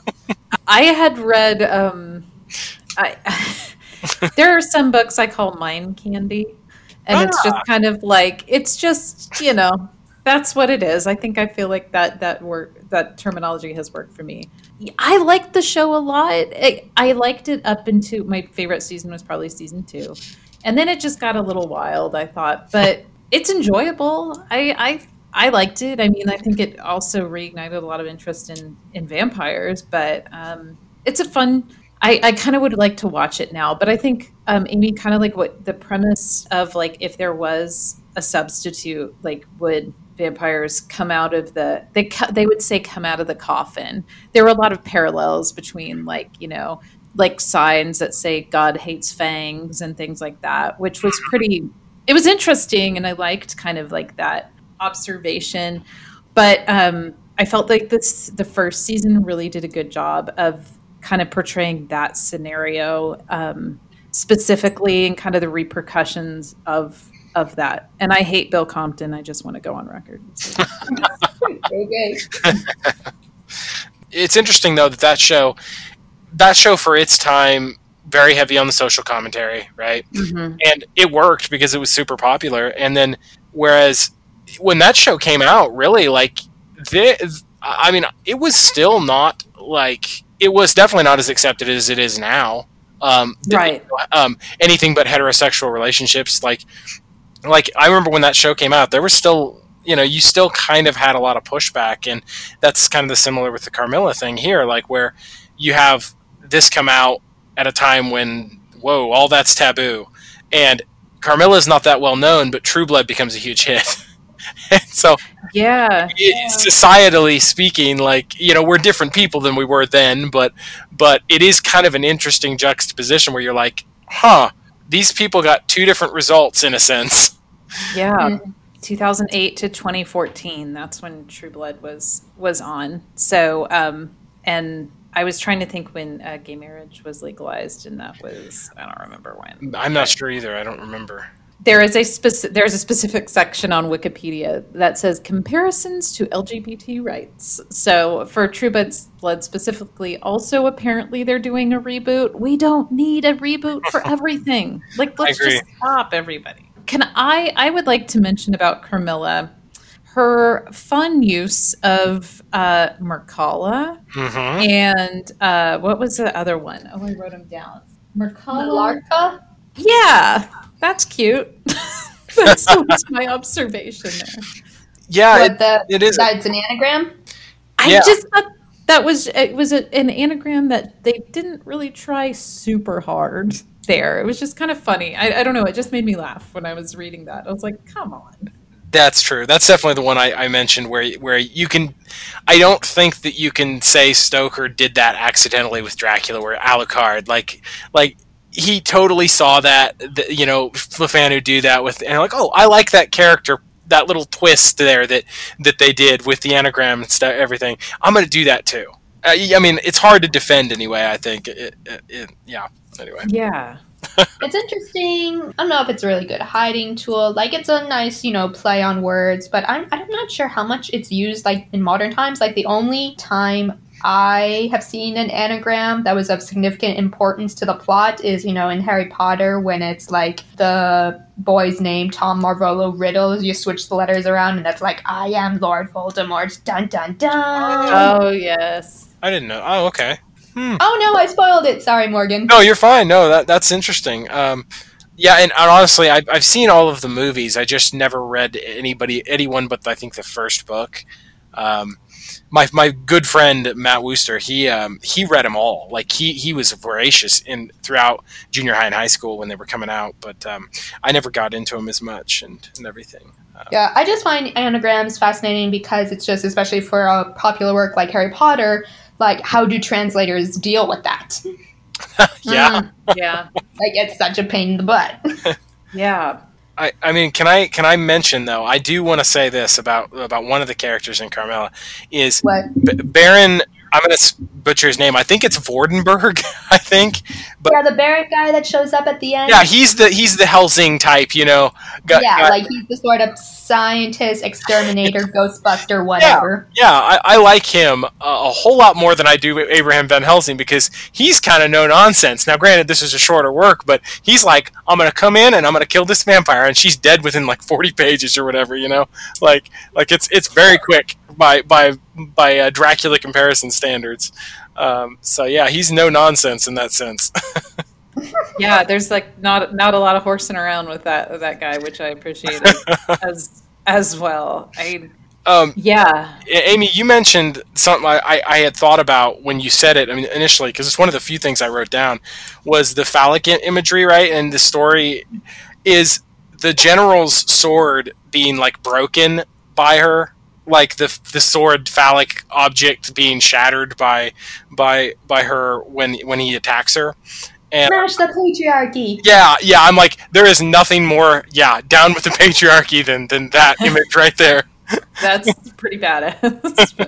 B: I had read. Um, I there are some books I call mind candy, and ah. it's just kind of like it's just you know that's what it is. I think I feel like that that work that terminology has worked for me. I liked the show a lot. It, I liked it up into my favorite season was probably season two, and then it just got a little wild. I thought, but it's enjoyable. I I I liked it. I mean, I think it also reignited a lot of interest in in vampires. But um, it's a fun. I, I kind of would like to watch it now. But I think um, Amy, kind of like what the premise of like if there was a substitute, like would vampires come out of the they they would say come out of the coffin. There were a lot of parallels between like you know like signs that say God hates fangs and things like that, which was pretty it was interesting, and I liked kind of like that observation. But um I felt like this the first season really did a good job of kind of portraying that scenario um specifically and kind of the repercussions of of that. And I hate Bill Compton. I just want to go on record.
A: Okay.
C: It's interesting though that that show, that show for its time, very heavy on the social commentary, right?
B: Mm-hmm.
C: And it worked because it was super popular. And then, whereas when that show came out, really like, the, I mean, it was still not like it was definitely not as accepted as it is now. Um,
B: right.
C: Um, anything but heterosexual relationships, like. Like, I remember when that show came out, there was still, you know, you still kind of had a lot of pushback, and that's kind of the similar with the Carmilla thing here, like, where you have this come out at a time when, whoa, all that's taboo, and Carmilla's not that well known, but True Blood becomes a huge hit. And so,
B: yeah.
C: It, societally speaking, like, you know, we're different people than we were then, but but it is kind of an interesting juxtaposition where you're like, huh, these people got two different results in a sense.
B: Yeah, mm-hmm. two thousand eight to twenty fourteen. That's when True Blood was was on. So, um, and I was trying to think when uh, gay marriage was legalized, and that was I don't remember when.
C: I'm not sure either. I don't remember.
B: There is a specific there's a specific section on Wikipedia that says comparisons to L G B T rights. So for True Blood specifically, also apparently they're doing a reboot. We don't need a reboot for everything. Like let's just stop, everybody. Can I? I would like to mention about Carmilla, her fun use of uh, Mircalla
C: mm-hmm.
B: and uh, what was the other one? Oh, I wrote them down. Mircalla.
A: Malarca?
B: Yeah, that's cute. That's was my observation there.
C: Yeah,
A: what,
C: it,
A: the,
C: it is.
A: That's an anagram.
B: I
C: yeah.
B: just thought that was it was a, an anagram that they didn't really try super hard. There, it was just kind of funny. I, I don't know. It just made me laugh when I was reading that. I was like, "Come on."
C: That's true. That's definitely the one I, I mentioned where where you can. I don't think that you can say Stoker did that accidentally with Dracula, where Alucard, like like he totally saw that, that you know, Lefanu do that with, and like, oh, I like that character, that little twist there that that they did with the anagram and stuff, everything. I'm going to do that too. Uh, I mean, it's hard to defend anyway. I think. It, it, it, yeah. Anyway.
B: Yeah.
A: It's interesting. I don't know if it's a really good hiding tool. Like, it's a nice, you know, play on words, but I'm, I'm not sure how much it's used, like, in modern times. Like, the only time I have seen an anagram that was of significant importance to the plot is, you know, in Harry Potter, when it's, like, the boy's name, Tom Marvolo Riddle, you switch the letters around, and that's like, I am Lord Voldemort, dun, dun, dun.
B: Oh, yes.
C: I didn't know. Oh, okay. Hmm.
A: Oh no, I spoiled it. Sorry, Morgan.
C: No, you're fine. No, that that's interesting. Um, yeah, and, and honestly, I've I've seen all of the movies. I just never read anybody anyone but I think the first book. Um, my my good friend Matt Wooster, he um, he read them all. Like he he was voracious in throughout junior high and high school when they were coming out. But um, I never got into them as much and, and everything. Um,
A: Yeah, I just find anagrams fascinating because it's just, especially for a popular work like Harry Potter, like how do translators deal with that?
C: yeah.
B: Mm, yeah.
A: Like it's such a pain in the butt.
B: Yeah.
C: I, I mean, can I can I mention though? I do want to say this about about one of the characters in Carmilla is
A: What?
C: B- Baron. I'm going to butcher his name. I think it's Vordenberg. I think, but
A: Yeah, the Barrett guy that shows up at the end.
C: yeah, he's the he's the Helsing type, you know. Gu-
A: yeah,
C: guy-
A: like he's the sort of scientist, exterminator, ghostbuster, whatever.
C: yeah, I, I like him a, a whole lot more than I do Abraham Van Helsing because he's kind of no nonsense. Now, granted, this is a shorter work, but he's like, I'm going to come in and I'm going to kill this vampire, and she's dead within like forty pages or whatever, you know. Like like it's it's very quick by by by uh, Dracula comparison standards. Um, so yeah, he's no nonsense in that sense.
B: Yeah, there's like not not a lot of horsing around with that with that guy, which I appreciated as as well. I
C: um,
B: yeah.
C: A- Amy, you mentioned something I, I, I had thought about when you said it. I mean, initially, because it's one of the few things I wrote down was the phallic i- imagery, right? And the story is the general's sword being like broken by her, like the the sword phallic object being shattered by by by her when when he attacks her. And
A: Smash the patriarchy.
C: yeah, yeah, I'm like, there is nothing more, yeah, down with the patriarchy than than that image right there.
B: That's pretty badass.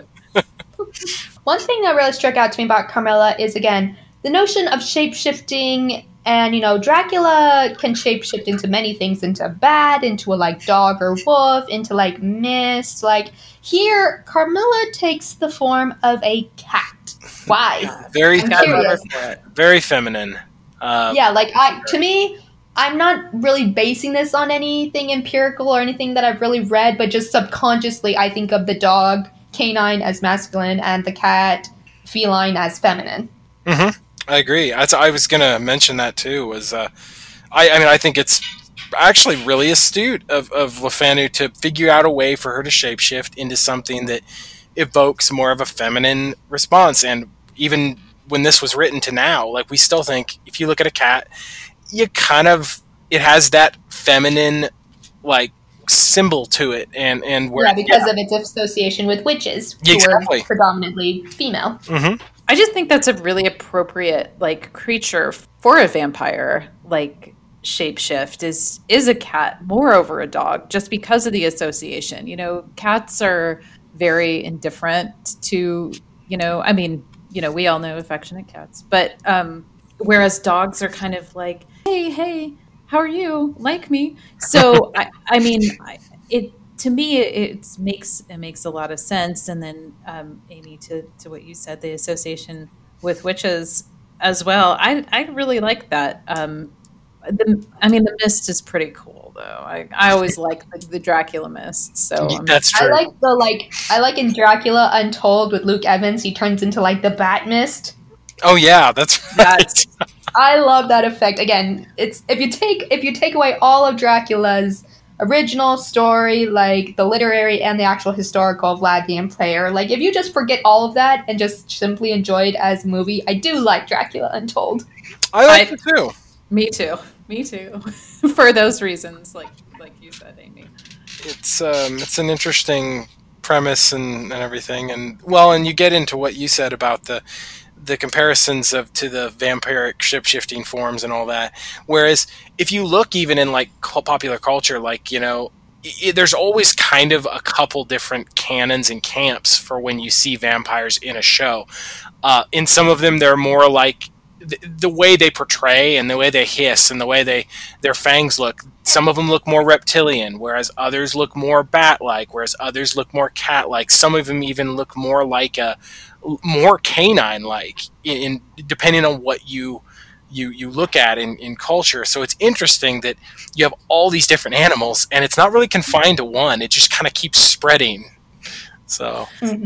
A: One thing that really struck out to me about Carmilla is, again, the notion of shape-shifting. And, you know, Dracula can shapeshift into many things, into a bat, into a, like, dog or wolf, into, like, mist. Like, here, Carmilla takes the form of a cat. Why?
C: Very,
A: I'm
B: Got
A: curious.
B: another for it.
C: very feminine. Um,
A: Yeah, like, I to me, I'm not really basing this on anything empirical or anything that I've really read, but just subconsciously, I think of the dog, canine, as masculine, and the cat, feline, as feminine.
C: Mm-hmm. I agree. I, I was going to mention that too. Was uh, I, I mean, I think it's actually really astute of, of LeFanu to figure out a way for her to shapeshift into something that evokes more of a feminine response. And even when this was written to now, like we still think if you look at a cat, you kind of it has that feminine like symbol to it, and and where
A: Yeah, because of its association with witches, who
C: Exactly.
A: are predominantly female.
C: Mhm.
B: I just think that's a really appropriate like creature for a vampire. Like shapeshift is is a cat, moreover a dog, just because of the association. You know, cats are very indifferent to, you know, I mean, you know, we all know affectionate cats, but um, whereas dogs are kind of like, hey, hey, how are you? Like me? So I, I mean, I, it to me it, it makes it makes a lot of sense. And then um, Amy, to to what you said, the association with witches as well. I I really like that. Um, the, I mean, the mist is pretty cool though. I, I always like the, the Dracula mist. So um,
C: That's
A: I
C: true.
A: like the like I like in Dracula Untold with Luke Evans, he turns into like the Bat Mist.
C: oh yeah, that's right.
B: That's-
A: I love that effect. Again, it's if you take if you take away all of Dracula's original story, like the literary and the actual historical of Vlad the Impaler, like if you just forget all of that and just simply enjoy it as a movie, I do like Dracula Untold.
C: I like
B: I-
C: it too.
B: me too. Me too. For those reasons, like like you said, Amy.
C: It's um, it's an interesting premise and, and everything, and well, and you get into what you said about the the comparisons of to the vampiric ship-shifting forms and all that. Whereas if you look even in like cu- popular culture, like you know, i there's always kind of a couple different canons and camps for when you see vampires in a show. Uh, in some of them, they're more like the, the way they portray and the way they hiss and the way they their fangs look. Some of them look more reptilian, whereas others look more bat-like, whereas others look more cat-like. Some of them even look more like a more canine-like, in, in depending on what you you you look at in, in culture. So it's interesting that you have all these different animals, and it's not really confined to one. It just kind of keeps spreading. So
A: Mm-hmm.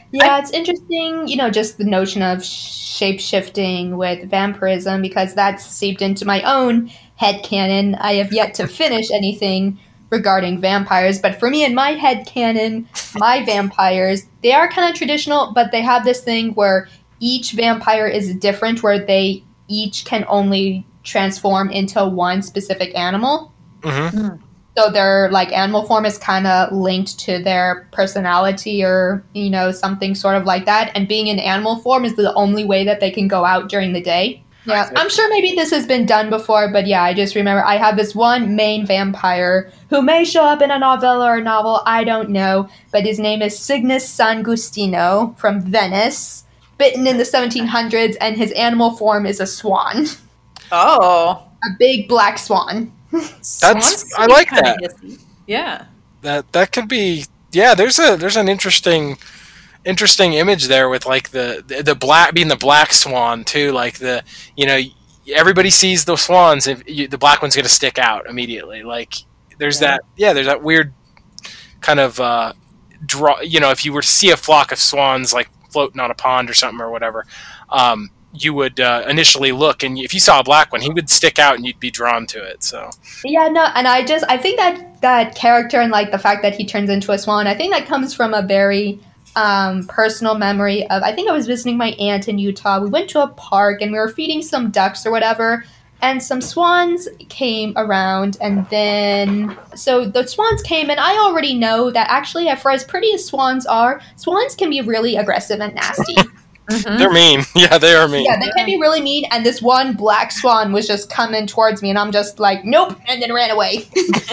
A: Yeah, it's interesting, you know, just the notion of shape shifting with vampirism because that's seeped into my own headcanon. I have yet to finish anything regarding vampires, but for me in my headcanon, my vampires, they are kind of traditional, but they have this thing where each vampire is different, where they each can only transform into one specific animal.
C: Mm-hmm.
A: So their like animal form is kind of linked to their personality or, you know, something sort of like that. And being in animal form is the only way that they can go out during the day. Yeah, I'm sure maybe this has been done before, but yeah, I just remember I have this one main vampire who may show up in a novella or a novel, I don't know, but his name is Cygnus Sangustino from Venice, bitten in the seventeen hundreds, and his animal form is a swan.
B: Oh.
A: A big black swan.
C: That's I like that.
B: Hissy. Yeah.
C: That that could be yeah. There's a there's an interesting interesting image there with like the the, the black being the black swan too. Like the you know everybody sees the swans. If you, the black one's going to stick out immediately. Like there's yeah. that yeah. There's that weird kind of uh, draw. You know, if you were to see a flock of swans like floating on a pond or something or whatever. Um, you would uh, initially look, and if you saw a black one, he would stick out, and you'd be drawn to it. So
A: yeah, no, and I just I think that that character and like the fact that he turns into a swan, I think that comes from a very um, personal memory of. I think I was visiting my aunt in Utah. We went to a park and we were feeding some ducks or whatever, and some swans came around, and then so the swans came, and I already know that actually, for as pretty as swans are, swans can be really aggressive and nasty.
C: Mm-hmm. They're mean. Yeah, they are mean.
A: Yeah, they can be really mean. And this one black swan was just coming towards me, and I'm just like, nope, and then ran away.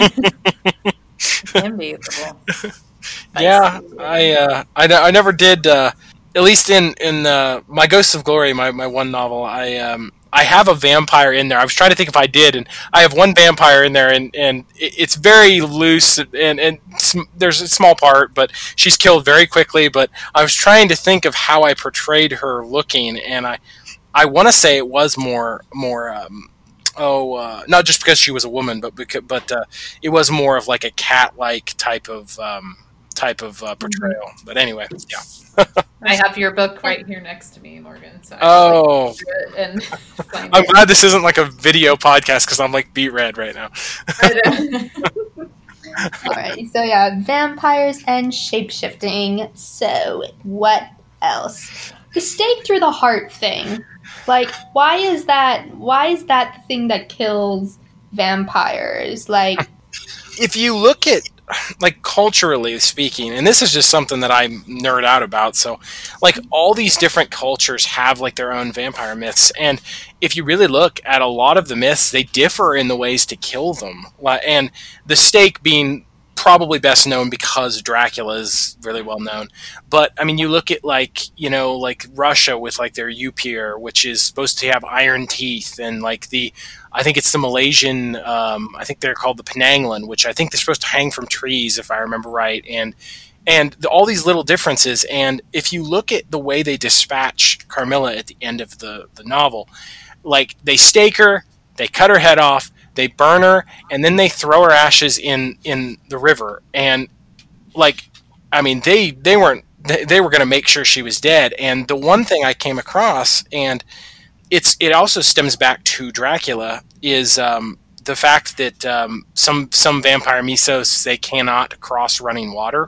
B: Unbelievable.
C: Yeah, I, uh, I I never did. Uh, at least in in uh, my Ghosts of Glory, my, my one novel, I um I have a vampire in there. I was trying to think if I did, and I have one vampire in there, and, and it's very loose, and, and there's a small part, but she's killed very quickly. But I was trying to think of how I portrayed her looking, and I I want to say it was more more um, oh uh, not just because she was a woman, but because, but uh, it was more of like a cat-like type of um, type of uh, portrayal. But anyway, yeah.
B: I have your book right here next to me, Morgan. So I
C: oh,
B: like and
C: I'm it. glad this isn't like a video podcast because I'm like beat red right now.
A: Alright, so yeah, vampires and shapeshifting. So what else? The stake through the heart thing. Like, why is that? Why is that the thing that kills vampires? Like,
C: if you look at like culturally speaking, and this is just something that I nerd out about, so like all these different cultures have like their own vampire myths, and if you really look at a lot of the myths, they differ in the ways to kill them, and the stake being probably best known because Dracula is really well known. But I mean, you look at like, you know, like Russia with like their Upir, which is supposed to have iron teeth, and like the I think it's the Malaysian, um, I think they're called the Penanglan, which I think they're supposed to hang from trees, if I remember right. And and the, all these little differences. And if you look at the way they dispatch Carmilla at the end of the, the novel, like they stake her, they cut her head off, they burn her, and then they throw her ashes in, in the river. And like, I mean, they, they weren't, they, they were going to make sure she was dead. And the one thing I came across, and It's it also stems back to Dracula, is um, the fact that um, some some vampire mythos, they cannot cross running water,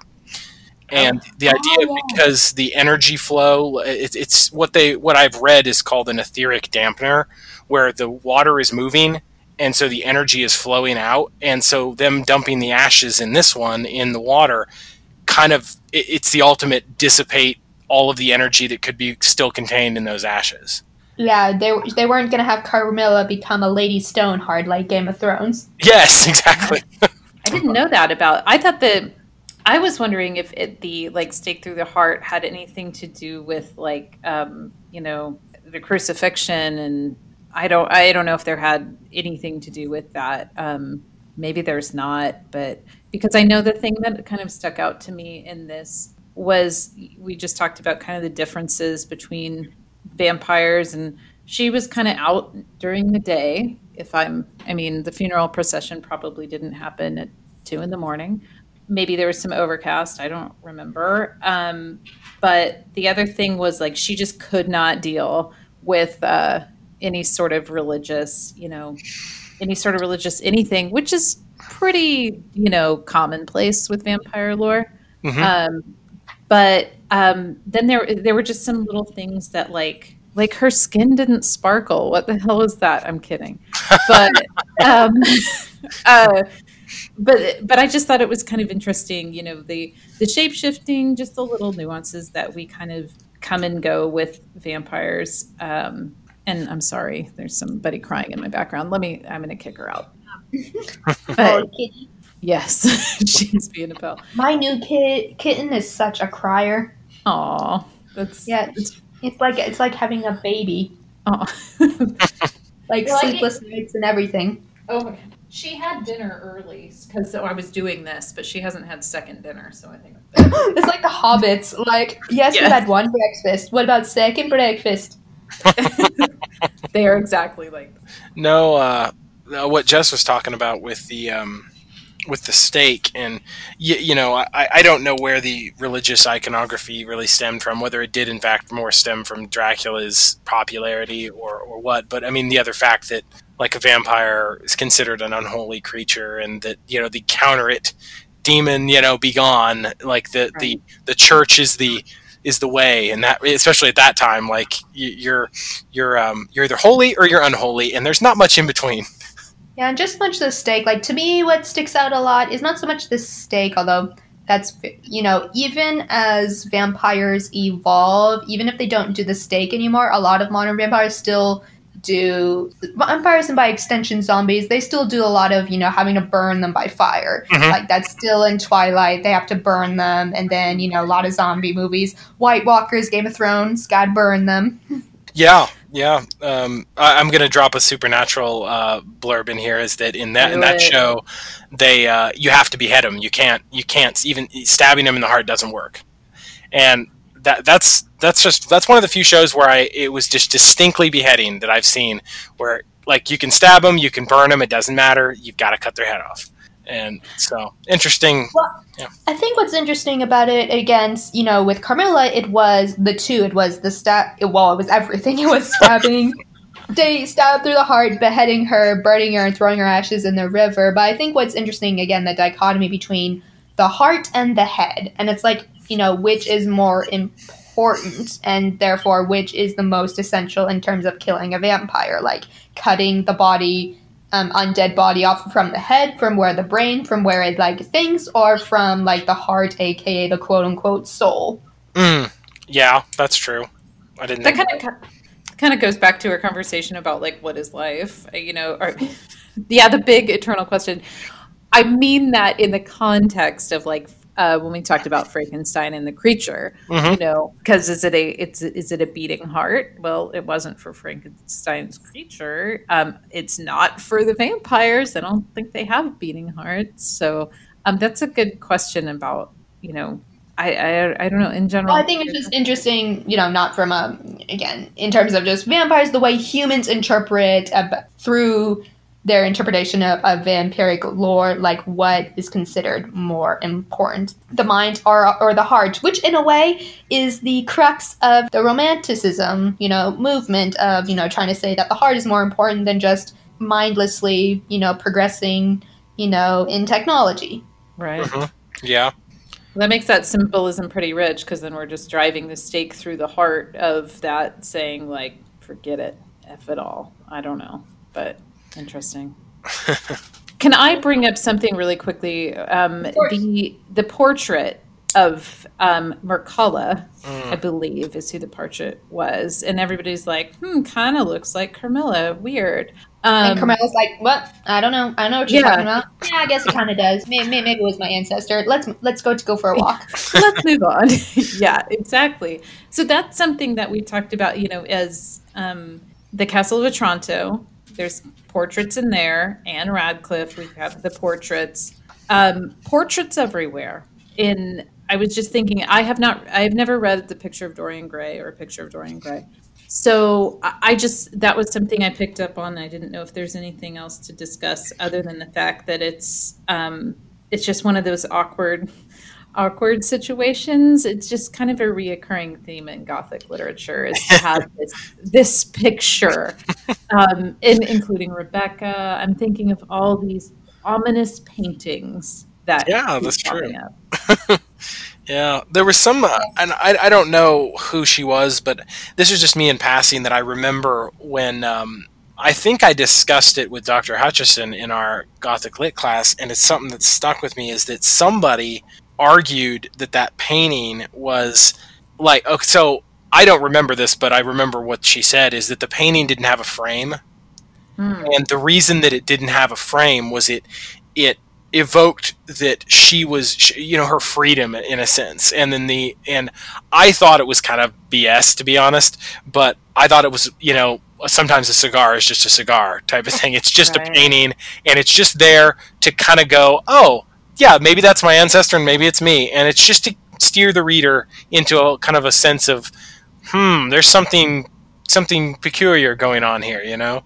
C: and the idea oh, yeah. because the energy flow, it, it's what they what I've read is called an etheric dampener, where the water is moving, and so the energy is flowing out, and so them dumping the ashes in this one in the water, kind of it, it's the ultimate dissipate all of the energy that could be still contained in those ashes.
A: Yeah, they they weren't going to have Carmilla become a Lady Stoneheart like Game of Thrones.
C: Yes, exactly.
B: I didn't know that about. I thought that I was wondering if it, the like stake through the heart had anything to do with like um, you know, the crucifixion, and I don't I don't know if there had anything to do with that. Um, maybe there's not, but because I know the thing that kind of stuck out to me in this was we just talked about kind of the differences between vampires, and she was kind of out during the day. If I'm, I mean, the funeral procession probably didn't happen at two in the morning, maybe there was some overcast. I don't remember. Um, but the other thing was like she just could not deal with uh, any sort of religious, you know, any sort of religious anything, which is pretty, you know, commonplace with vampire lore.
C: Mm-hmm.
B: Um, but um, then there there were just some little things that like like her skin didn't sparkle. What the hell is that? I'm kidding. But um, uh, but but I just thought it was kind of interesting, you know, the the shape shifting, just the little nuances that we kind of come and go with vampires. Um, and I'm sorry, there's somebody crying in my background. Let me, I'm going to kick her out. But,
A: Oh, kitty.
B: yes, she's being a pal.
A: My new kid kitten is such a crier.
B: Aw, that's
A: Yeah, it's, it's like it's like having a baby.
B: aw.
A: Like
B: Well, I
A: sleepless nights and everything.
B: Oh, she had dinner early because I was doing this, but she hasn't had second dinner, so I think
A: It's like the hobbits. Like, yes, we
B: Yeah.
A: had one breakfast. What about second breakfast?
B: they are exactly like that.
C: No, uh, uh, what Jess was talking about with the um, with the steak, and you, you know, I, I don't know where the religious iconography really stemmed from, whether it did in fact more stem from Dracula's popularity or, or what. But I mean, the other fact that like a vampire is considered an unholy creature, and that, you know, the counter it demon, you know, be gone. Like the,
B: Right.
C: the, the church is the is the way, and that, especially at that time, like you, you're you're um, you're either holy or you're unholy, and there's not much in between.
A: Yeah, and just much the steak. Like, to me, what sticks out a lot is not so much the steak, although that's, you know, even as vampires evolve, even if they don't do the steak anymore, a lot of modern vampires still do, vampires and by extension zombies, they still do a lot of, you know, having to burn them by fire.
C: Mhm.
A: Like, that's still in Twilight. They have to burn them. And then, you know, a lot of zombie movies. White Walkers, Game of Thrones, God burn them.
C: Yeah, yeah. Um, I, I'm going to drop a supernatural uh, blurb in here. Is that in that in
B: Do
C: that
B: it.
C: show, they uh, you have to behead them. You can't you can't even stabbing them in the heart doesn't work. And that that's that's just that's one of the few shows where I it was just distinctly beheading that I've seen, where like you can stab them, you can burn them, it doesn't matter. You've got to cut their head off. And so interesting.
A: Well,
C: Yeah.
A: I think what's interesting about it, again, you know, with Carmilla, it was the two. It was the stab. Well, it was everything. It was stabbing. They stabbed through the heart, beheading her, burning her, and throwing her ashes in the river. But I think what's interesting, again, the dichotomy between the heart and the head. And it's like, you know, which is more important, and therefore which is the most essential in terms of killing a vampire. Like cutting the body, um, undead body off from the head, from where the brain, from where it like thinks, or from like the heart, aka the quote unquote soul.
C: Mm, yeah, that's true. I didn't.
B: That
C: Think,
B: kind of kind of goes back to our conversation about like what is life, you know, or yeah, the big eternal question. I mean that in the context of like uh, when we talked about Frankenstein and the creature,
C: Mhm.
B: you know, because is it a it's is it a beating heart? Well, it wasn't for Frankenstein's creature. Um, it's not for the vampires. I don't think they have beating hearts. So um, that's a good question about, you know, I, I I don't know in general.
A: Well, I think it's just interesting, you know, not from a, again, in terms of just vampires, the way humans interpret uh, through their interpretation of, of vampiric lore, like what is considered more important, the mind or or the heart, which in a way is the crux of the romanticism, you know, movement of, you know, trying to say that the heart is more important than just mindlessly, you know, progressing, you know, in technology.
B: Right.
C: Mhm. Yeah.
B: That makes that symbolism pretty rich because then we're just driving the stake through the heart of that, saying like, forget it, F it all. I don't know, but interesting. Can I bring up something really quickly? Um,
A: course.
B: the the portrait of um, Mircalla,
C: Mm.
B: I believe, is who the portrait was, and everybody's like, "Hmm, kind of looks like Carmilla. Weird." Um,
A: And Carmella's like, "What? I don't know. I don't know what you're
B: Yeah.
A: talking about." Yeah, I guess it kind of does. Maybe, maybe it was my ancestor. Let's let's go to go for a walk.
B: Let's move on. Yeah, exactly. So that's something that we talked about, you know, as um, the Castle of Otranto. There's portraits in there, and Radcliffe. We have the portraits. Um, portraits everywhere. In I was just thinking, I have not, I have never read The Picture of Dorian Gray or A Picture of Dorian Gray. So I I just, that was something I picked up on. I didn't know if there's anything else to discuss other than the fact that it's um, it's just one of those awkward awkward situations. It's just kind of a reoccurring theme in Gothic literature is to have this this picture, um, in, including Rebecca. I'm thinking of all these ominous paintings that
C: Yeah,
B: keep
C: that's true.
B: popping up.
C: Yeah, there was some, uh, and I, I don't know who she was, but this is just me in passing that I remember when um, I think I discussed it with Doctor Hutchison in our Gothic Lit class, and it's something that stuck with me is that somebody argued that that painting was like, okay, so I don't remember this, but I remember what she said is that the painting didn't have a frame,
B: Hmm.
C: and the reason that it didn't have a frame was it it evoked that she was, you know, her freedom in a sense, and then the and I thought it was kind of B S, to be honest, but I thought it was, you know, sometimes a cigar is just a cigar type of thing. It's just
B: Right.
C: a painting, and it's just there to kind of go, oh yeah, maybe that's my ancestor and maybe it's me, and it's just to steer the reader into a kind of a sense of, hmm, there's something something peculiar going on here, you know.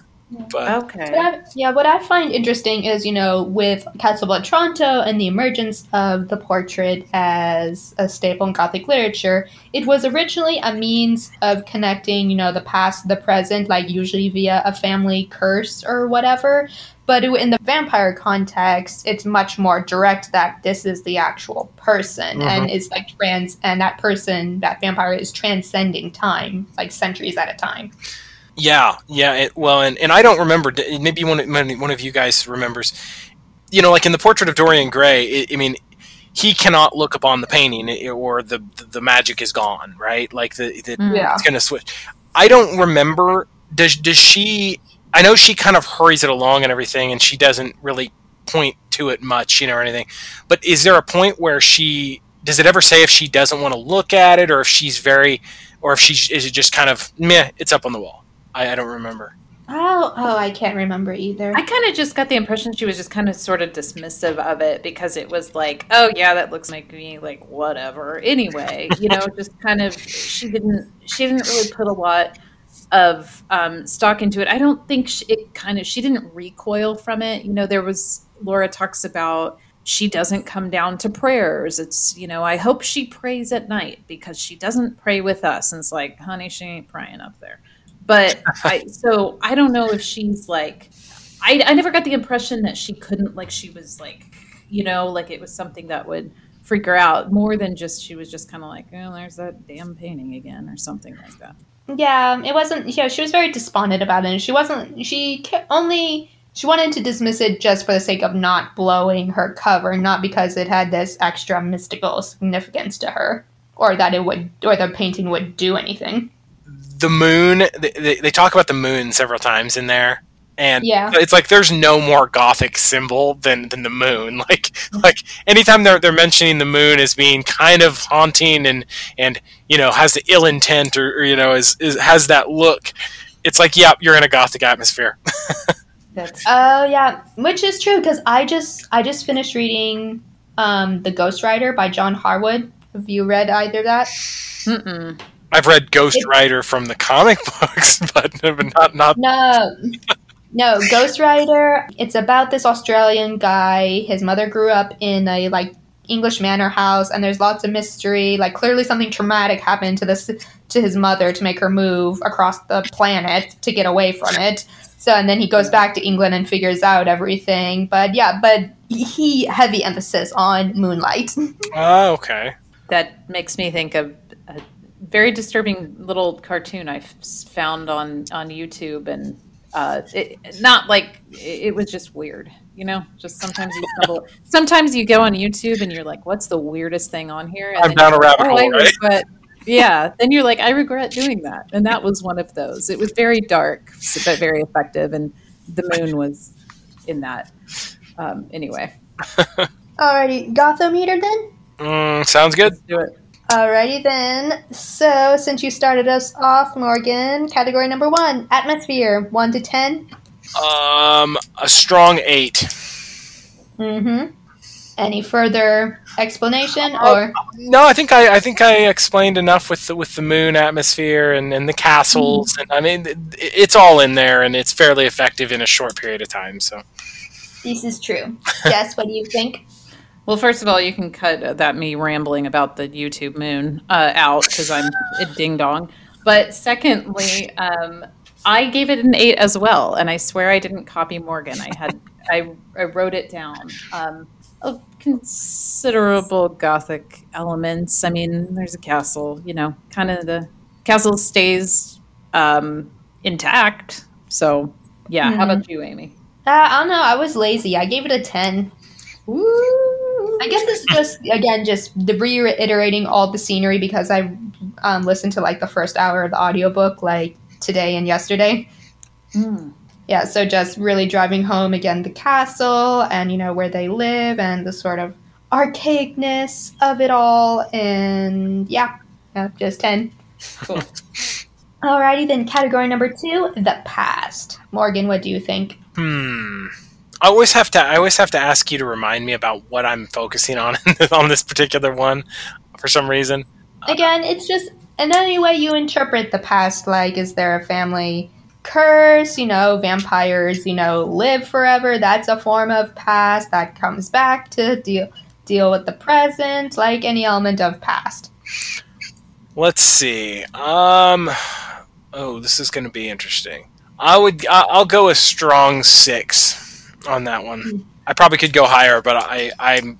C: But
B: Okay.
A: What I, yeah, what I find interesting is, you know, with Castle of Otranto and the emergence of the portrait as a staple in Gothic literature, it was originally a means of connecting, you know, the past, the present, like usually via a family curse or whatever. But in the vampire context, it's much more direct that this is the actual person,
C: Mhm.
A: and it's like trans, and that person, that vampire, is transcending time, like centuries at a time.
C: yeah, yeah. It, well, and, and I don't remember. Maybe one one of you guys remembers. You know, like in the portrait of Dorian Gray. It, I mean, he cannot look upon the painting, or the the magic is gone. Right? Like the, the
B: Hmm.
A: Yeah.
C: it's going to switch. I don't remember. Does does she? I know she kind of hurries it along and everything, and she doesn't really point to it much, you know, or anything. But is there a point where she? Does it ever say if she doesn't want to look at it, or if she's very, or if she's is it just kind of meh? It's up on the wall. I, I don't remember.
A: Oh, oh, I can't remember either.
B: I kind of just got the impression she was just kind of sort of dismissive of it because it was like, oh yeah, that looks like me, like whatever. Anyway, you know, just kind of she didn't she didn't really put a lot of um, stock into it. I don't think she, it kind of she didn't recoil from it. You know, there was Laura talks about she doesn't come down to prayers. It's, you know, I hope she prays at night because she doesn't pray with us. And it's like, honey, she ain't praying up there. But I, so I don't know if she's like, I, I never got the impression that she couldn't, like, she was like, you know, like it was something that would freak her out more than just, she was just kind of like, oh, there's that damn painting again or something like that.
A: Yeah, it wasn't, yeah, she was very despondent about it. And she wasn't, she ca- only, she wanted to dismiss it just for the sake of not blowing her cover, not because it had this extra mystical significance to her, or that it would, or the painting would do anything.
C: The moon, they, they, they talk about the moon several times in there, and
A: Yeah.
C: it's like there's no more Gothic symbol than, than the moon. Like like anytime they're they're mentioning the moon as being kind of haunting and and you know has the ill intent or, or you know is, is has that look, it's like, yep, you're in a Gothic atmosphere.
B: That's
A: Oh, yeah, which is true, because I just, I just finished reading um, The Ghost Rider by John Harwood. Have you read either of that?
B: mm-mm.
C: I've read Ghost Rider from the comic books, but not not.
A: No, no, Ghost Rider. It's about this Australian guy. His mother grew up in a like English manor house, and there's lots of mystery. Like clearly, something traumatic happened to this to his mother to make her move across the planet to get away from it. So, and then he goes back to England and figures out everything. But yeah, but he heavy emphasis on moonlight.
C: Oh, okay.
B: That makes me think of a very disturbing little cartoon I found on, on YouTube, and uh, it, not like it, it was just weird, you know. Just sometimes you stumble, sometimes you go on YouTube and you're like, "What's the weirdest thing on here?" And
C: I'm
B: then
C: down a
B: you're like,
C: rabbit
B: "Oh, I
C: hole, right?"
B: regret." Yeah, then you're like, "I regret doing that," and that was one of those. It was very dark, but very effective, and the moon was in that. Um, anyway,
A: Alrighty, Gotham Eater then?
C: Mm, sounds good.
B: let's do it.
A: Alrighty then. So, since you started us off, Morgan, category number one, atmosphere, one to ten.
C: Um, a strong eight.
A: Mm-hmm. Any further explanation, or
C: No, I think I, I think I explained enough with the, with the moon atmosphere and, and the castles, and I mean it, it's all in there, and it's fairly effective in a short period of time. So
A: This is true. Jess, what do you think?
B: Well, first of all, you can cut that me rambling about the YouTube moon uh, out because I'm a ding dong. But secondly, um, I gave it an eight as well, and I swear I didn't copy Morgan. I had I, I wrote it down. Um, of considerable gothic elements. I mean, there's a castle. You know, kind of the castle stays um, intact. So, yeah. Mm-hmm. How about you, Amy?
A: Uh, I don't know. I was lazy. I gave it a ten. Ooh. I guess it's just, again, just the reiterating all the scenery because I um, listened to like the first hour of the audiobook like today and yesterday. Mm. Yeah, so just really driving home again the castle and, you know, where they live and the sort of archaicness of it all. And yeah, yeah just ten.
B: Cool.
A: Alrighty, then category number two, the past. Morgan, what do you think?
C: Hmm. I always have to. I always have to ask you to remind me about what I'm focusing on on this particular one, for some reason.
A: Again, it's just in any way you interpret the past. Like, is there a family curse? You know, vampires. You know, live forever. That's a form of past that comes back to deal deal with the present. Like any element of past.
C: Let's see. Um. Oh, this is going to be interesting. I would. I'll go a strong six on that one. I probably could go higher, but I, I'm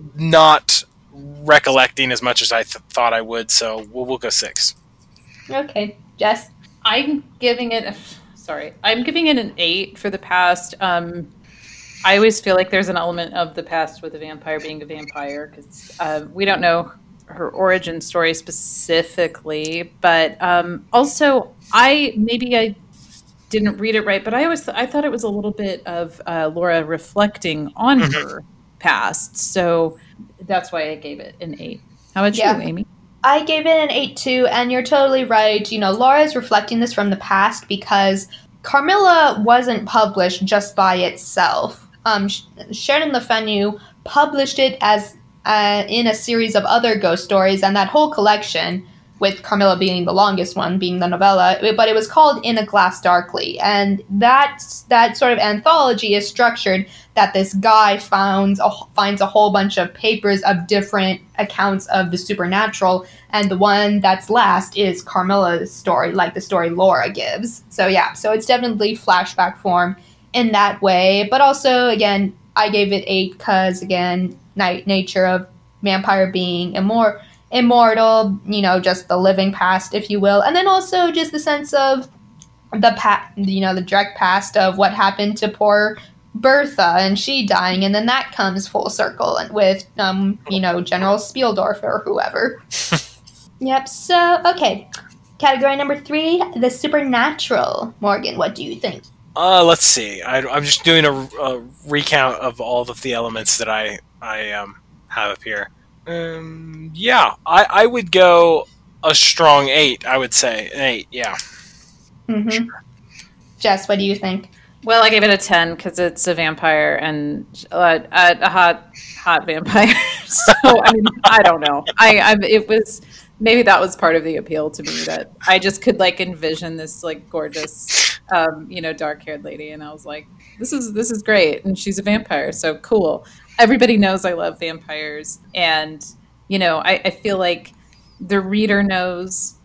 C: not recollecting as much as I th- thought I would, so we'll, we'll go six.
A: Okay. Jess?
B: I'm giving it... Sorry. I'm giving it an eight for the past. Um, I always feel like there's an element of the past with a vampire being a vampire, because uh, we don't know her origin story specifically, but um, also, I maybe I... didn't read it right, but I always th- I thought it was a little bit of uh, Laura reflecting on mm-hmm. her past, so that's why I gave it an eight. How about yeah. you, Amy?
A: I gave it an eight too, and you're totally right. You know, Laura is reflecting this from the past because Carmilla wasn't published just by itself. Um, Sheridan Le Fanu published it as uh, in a series of other ghost stories, and that whole collection, with Carmilla being the longest one, being the novella, but it was called In a Glass Darkly. And that, that sort of anthology is structured that this guy founds a, finds a whole bunch of papers of different accounts of the supernatural, and the one that's last is Carmilla's story, like the story Laura gives. So yeah, so it's definitely flashback form in that way, but also, again, I gave it eight because, again, night nature of vampire being immor- immortal, you know, just the living past, if you will, and then also just the sense of the past, you know, the direct past of what happened to poor Bertha and she dying, and then that comes full circle and with, um, you know, General Spieldorf or whoever. Yep. So, okay, category number three, the supernatural. Morgan, what do you think?
C: Uh, let's see. I, I'm just doing a, a recount of all of the elements that I I um have up here. Um, yeah, I, I would go a strong eight. I would say an eight. Yeah.
A: Mm-hmm. Sure. Jess, what do you think?
B: Well, I gave it a ten because it's a vampire and uh, a, a hot, hot vampire. So I mean, I don't know. I, I it was maybe that was part of the appeal to me, that I just could like envision this like gorgeous, um, you know, dark-haired lady, and I was like, this is this is great, and she's a vampire, so cool. Everybody knows I love vampires, and you know, I, I feel like the reader knows.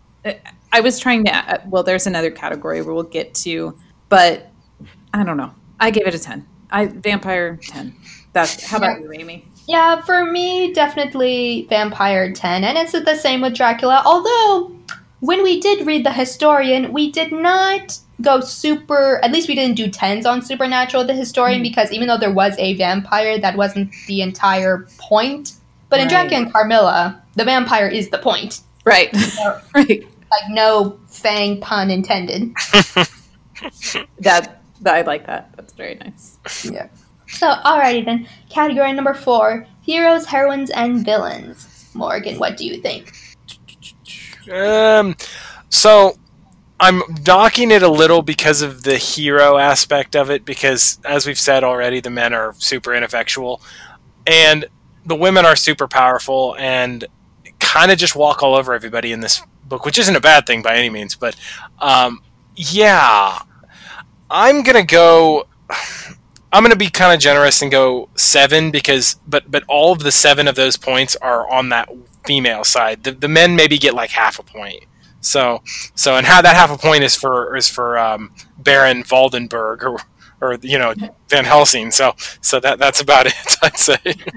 B: I was trying to. Well, there's another category where we'll get to, but. I don't know. I gave it a ten. I Vampire ten. That's how about you, Amy?
A: Yeah, for me, definitely Vampire ten. And it's the same with Dracula. Although, when we did read The Historian, we did not go super... At least we didn't do tens on Supernatural The Historian, mm-hmm. because even though there was a vampire, that wasn't the entire point. But in right. Dracula and Carmilla, the vampire is the point.
B: Right.
A: So,
B: right.
A: Like, no fang pun intended.
B: that... I like that. That's very nice.
A: Yeah. So, alrighty then. Category number four. Heroes, heroines, and villains. Morgan, what do you think?
C: Um, so, I'm docking it a little because of the hero aspect of it, because, as we've said already, the men are super ineffectual, and the women are super powerful, and kind of just walk all over everybody in this book, which isn't a bad thing by any means, but, um, yeah... I'm going to go... I'm going to be kind of generous and go seven because, but but all of the seven of those points are on that female side. The, the men maybe get like half a point. So so and how that half a point is for is for um, Baron Valdenberg or or you know Van Helsing. So so that that's about it. I'd say.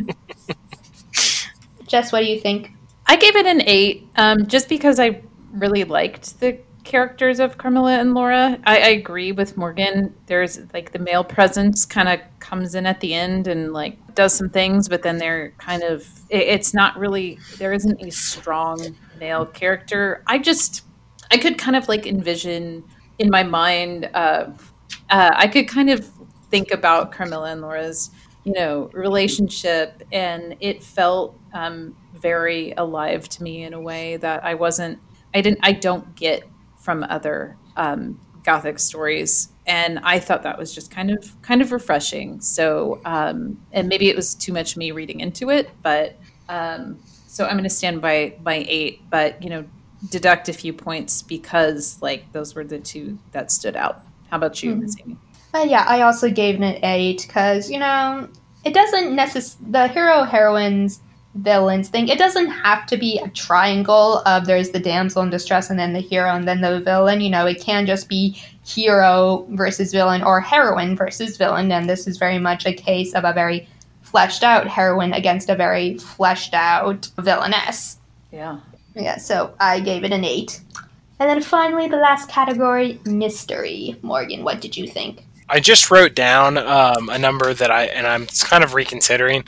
A: Jess, what do you think?
B: I gave it an eight, um, just because I really liked the characters of Carmilla and Laura. I, I agree with Morgan. There's like the male presence kind of comes in at the end and like does some things, but then they're kind of it, it's not really there isn't a strong male character. I just I could kind of like envision in my mind. Uh, uh, I could kind of think about Carmilla and Laura's you know relationship, and it felt um, very alive to me in a way that I wasn't. I didn't. I don't get from other um, Gothic stories, and I thought that was just kind of kind of refreshing. So, um, and maybe it was too much me reading into it, but um, so I'm going to stand by by eight, but you know, deduct a few points because like those were the two that stood out. How about you, Miz
A: Mm-hmm.
B: Amy?
A: Uh, yeah, I also gave it an eight because you know it doesn't necess- the hero heroines villains thing. It doesn't have to be a triangle of there's the damsel in distress and then the hero and then the villain. You know, it can just be hero versus villain or heroine versus villain. And this is very much a case of a very fleshed out heroine against a very fleshed out villainess.
B: Yeah.
A: Yeah, so I gave it an eight. And then finally, the last category, mystery. Morgan, what did you think?
C: I just wrote down um, a number that I, and I'm kind of reconsidering.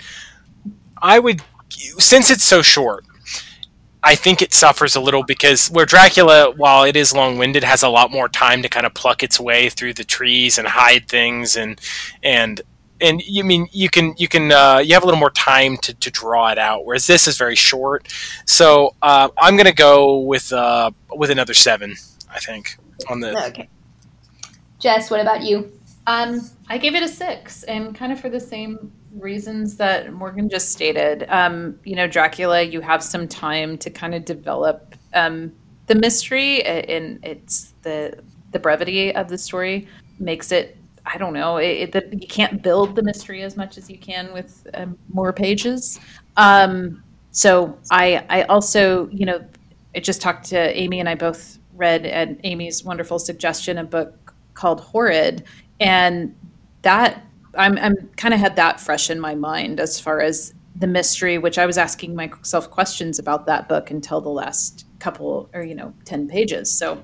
C: I would, since it's so short, I think it suffers a little because where Dracula, while it is long-winded, has a lot more time to kind of pluck its way through the trees and hide things, and and and you mean you can you can uh, you have a little more time to, to draw it out. Whereas this is very short, so uh, I'm going to go with uh, with another seven. I think on the
A: Okay. Jess, what about you?
B: Um, I gave it a six, and kind of for the same reasons that Morgan just stated. Um, you know, Dracula, you have some time to kind of develop um, the mystery, and it's the the brevity of the story makes it. I don't know. It, it, you can't build the mystery as much as you can with um, more pages. Um, so I, I also, you know, I just talked to Amy, and I both read at Amy's wonderful suggestion a book called Horrid, and that. I'm, I'm kind of had that fresh in my mind as far as the mystery, which I was asking myself questions about that book until the last couple or, you know, ten pages. So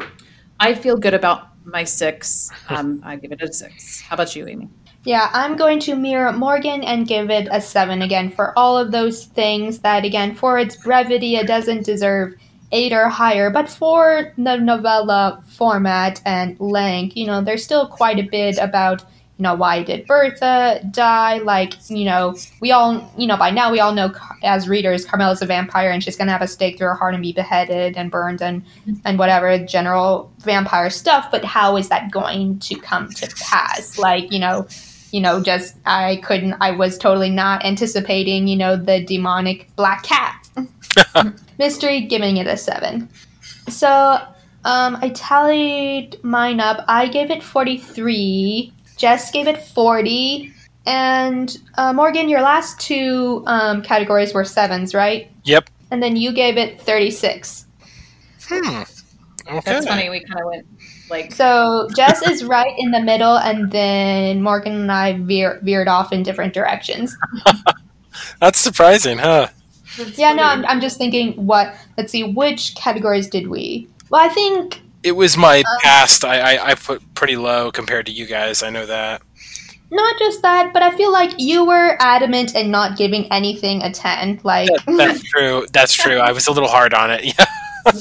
B: I feel good about my six. Um, I give it a six. How about you, Amy?
A: Yeah, I'm going to mirror Morgan and give it a seven again for all of those things that, again, for its brevity, it doesn't deserve eight or higher, but for the novella format and length, you know, there's still quite a bit about you know, why did Bertha die? Like, you know, we all, you know, by now we all know as readers, Carmilla's a vampire and she's going to have a stake through her heart and be beheaded and burned and, and whatever general vampire stuff. But how is that going to come to pass? Like, you know, you know, just, I couldn't, I was totally not anticipating, you know, the demonic black cat. Mystery, giving it a seven. So, um, I tallied mine up. I gave it forty-three. Jess gave it forty, and uh, Morgan, your last two um, categories were sevens, right?
C: Yep.
A: And then you gave it thirty-six.
C: Hmm. Okay.
B: That's funny. We kind of went like
A: So Jess is right in the middle, and then Morgan and I veer, veered off in different directions.
C: That's surprising, huh?
A: Yeah, no, I'm, I'm just thinking what, let's see, which categories did we? Well, I think...
C: It was my
A: Um,
C: past. I, I, I put pretty low compared to you guys. I know that.
A: Not just that, but I feel like you were adamant in not giving anything a ten. Like,
C: That- that's true. That's true. I was a little hard on it. Yeah.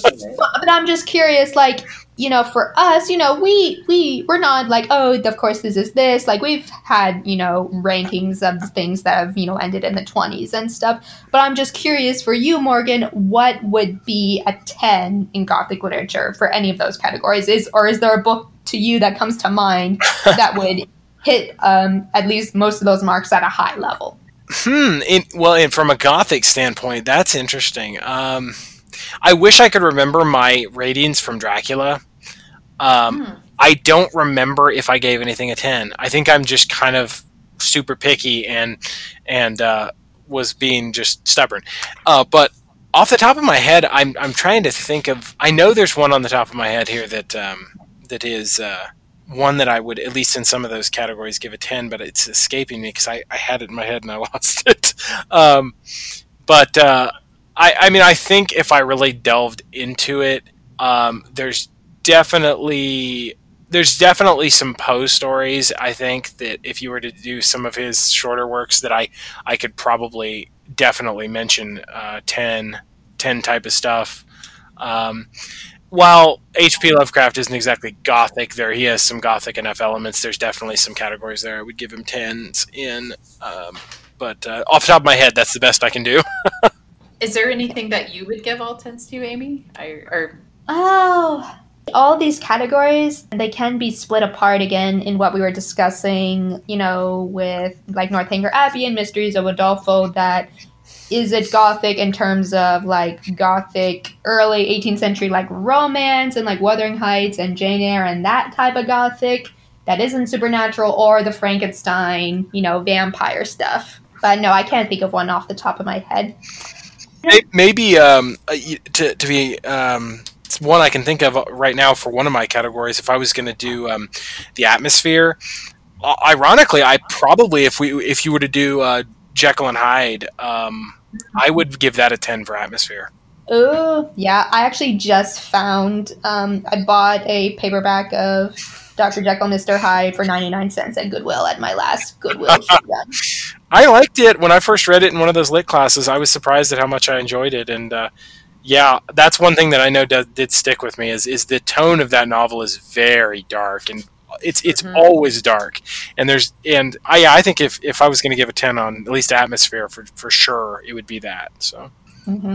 A: but I'm just curious, like, you know, for us, you know, we, we, we're not like, oh, of course this is this. Like, we've had, you know, rankings of things that have, you know, ended in the twenties and stuff. But I'm just curious for you, Morgan, what would be a ten in Gothic literature for any of those categories? Is, or is there a book to you that comes to mind that would hit um, at least most of those marks at a high level?
C: Hmm. In, well, and from a Gothic standpoint, that's interesting. Um, I wish I could remember my ratings from Dracula. Um,
B: Hmm.
C: I don't remember if I gave anything a ten. I think I'm just kind of super picky and and uh, was being just stubborn. Uh, but off the top of my head, I'm I'm trying to think of. I know there's one on the top of my head here that um, that is uh, one that I would, at least in some of those categories, give a ten, but it's escaping me because I, I had it in my head and I lost it. Um, but uh, I I mean I think if I really delved into it, um, there's definitely. There's definitely some Poe stories, I think, that if you were to do some of his shorter works that I, I could probably definitely mention uh, ten, ten type of stuff. Um, while H P Lovecraft isn't exactly gothic, there he has some gothic enough elements. There's definitely some categories there I would give him tens in. Um, but uh, off the top of my head, that's the best I can do.
B: Is there anything that you would give all tens to, Amy? I, or
A: Oh... all these categories, they can be split apart again in what we were discussing, you know, with like Northanger Abbey and Mysteries of Udolpho, that is it gothic in terms of like gothic early eighteenth century like romance and like Wuthering Heights and Jane Eyre and that type of gothic that isn't supernatural, or the Frankenstein, you know, vampire stuff. But no, I can't think of one off the top of my head.
C: Maybe um, to, to be... Um It's one I can think of right now for one of my categories. If I was going to do um, the atmosphere, uh, ironically, I probably, if we if you were to do uh, Jekyll and Hyde, um, I would give that a ten for atmosphere.
A: Oh, yeah. I actually just found, um, I bought a paperback of Doctor Jekyll and Mister Hyde for ninety-nine cents at Goodwill at my last Goodwill run.
C: I liked it. When I first read it in one of those lit classes, I was surprised at how much I enjoyed it. And uh, yeah, that's one thing that I know did, did stick with me is is the tone of that novel is very dark, and it's it's mm-hmm. always dark. And there's and I yeah, I think if, if I was going to give a ten on at least atmosphere for for sure, it would be that. So.
A: Mm-hmm.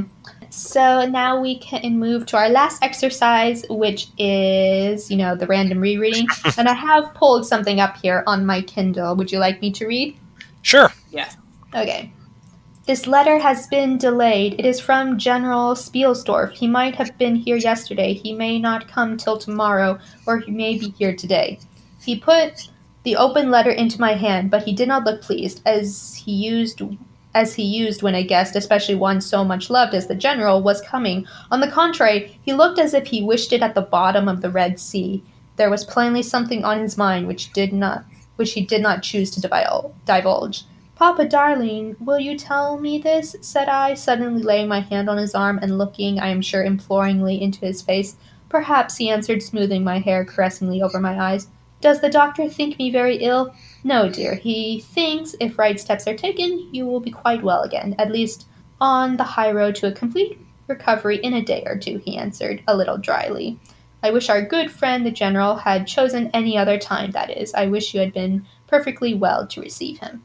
A: So now we can move to our last exercise, which is, you know, the random rereading. And I have pulled something up here on my Kindle. Would you like me to read?
C: Sure.
B: Yes.
A: Okay. This letter has been delayed. It is from General Spielsdorf. He might have been here yesterday. He may not come till tomorrow, or he may be here today. He put the open letter into my hand, but he did not look pleased, as he used as he used when a guest, especially one so much loved as the general, was coming. On the contrary, he looked as if he wished it at the bottom of the Red Sea. There was plainly something on his mind which did not, which he did not choose to divulge. "Papa, darling, will you tell me this?" said I, suddenly laying my hand on his arm and looking, I am sure, imploringly into his face. "Perhaps," he answered, smoothing my hair caressingly over my eyes. "Does the doctor think me very ill?" "No, dear. He thinks, if right steps are taken, you will be quite well again, at least on the high road to a complete recovery in a day or two," he answered, a little dryly. "I wish our good friend, the general, had chosen any other time, that is. I wish you had been perfectly well to receive him."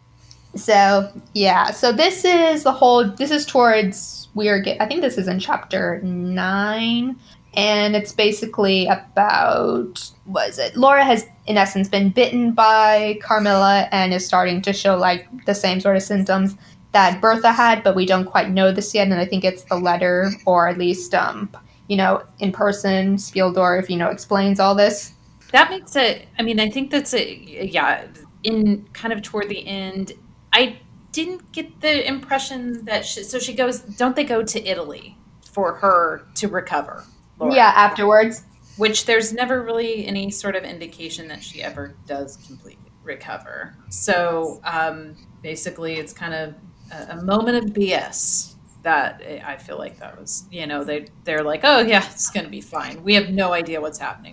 A: So, yeah. So this is the whole, this is towards, we are, I think this is in chapter nine. And it's basically about, what is it? Laura has, in essence, been bitten by Carmilla and is starting to show, like, the same sort of symptoms that Bertha had, but we don't quite know this yet. And I think it's the letter, or at least, um, you know, in person, Spieldorf, you know, explains all this.
B: That makes it, I mean, I think that's a, yeah, in kind of toward the end, I didn't get the impression that, she, so she goes, don't they go to Italy for her to recover? Laura.
A: Yeah, afterwards.
B: Which there's never really any sort of indication that she ever does completely recover. So um, basically it's kind of a, a moment of B S that I feel like that was, you know, they, they're like, oh yeah, it's going to be fine. We have no idea what's happening.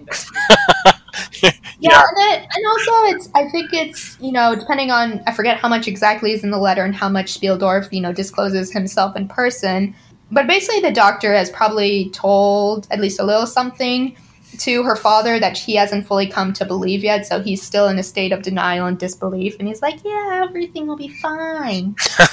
A: yeah, yeah. And, it, and also it's, I think it's, you know, depending on, I forget how much exactly is in the letter and how much Spieldorf, you know, discloses himself in person. But basically the doctor has probably told at least a little something to her father that he hasn't fully come to believe yet. So he's still in a state of denial and disbelief. And he's like, yeah, everything will be fine.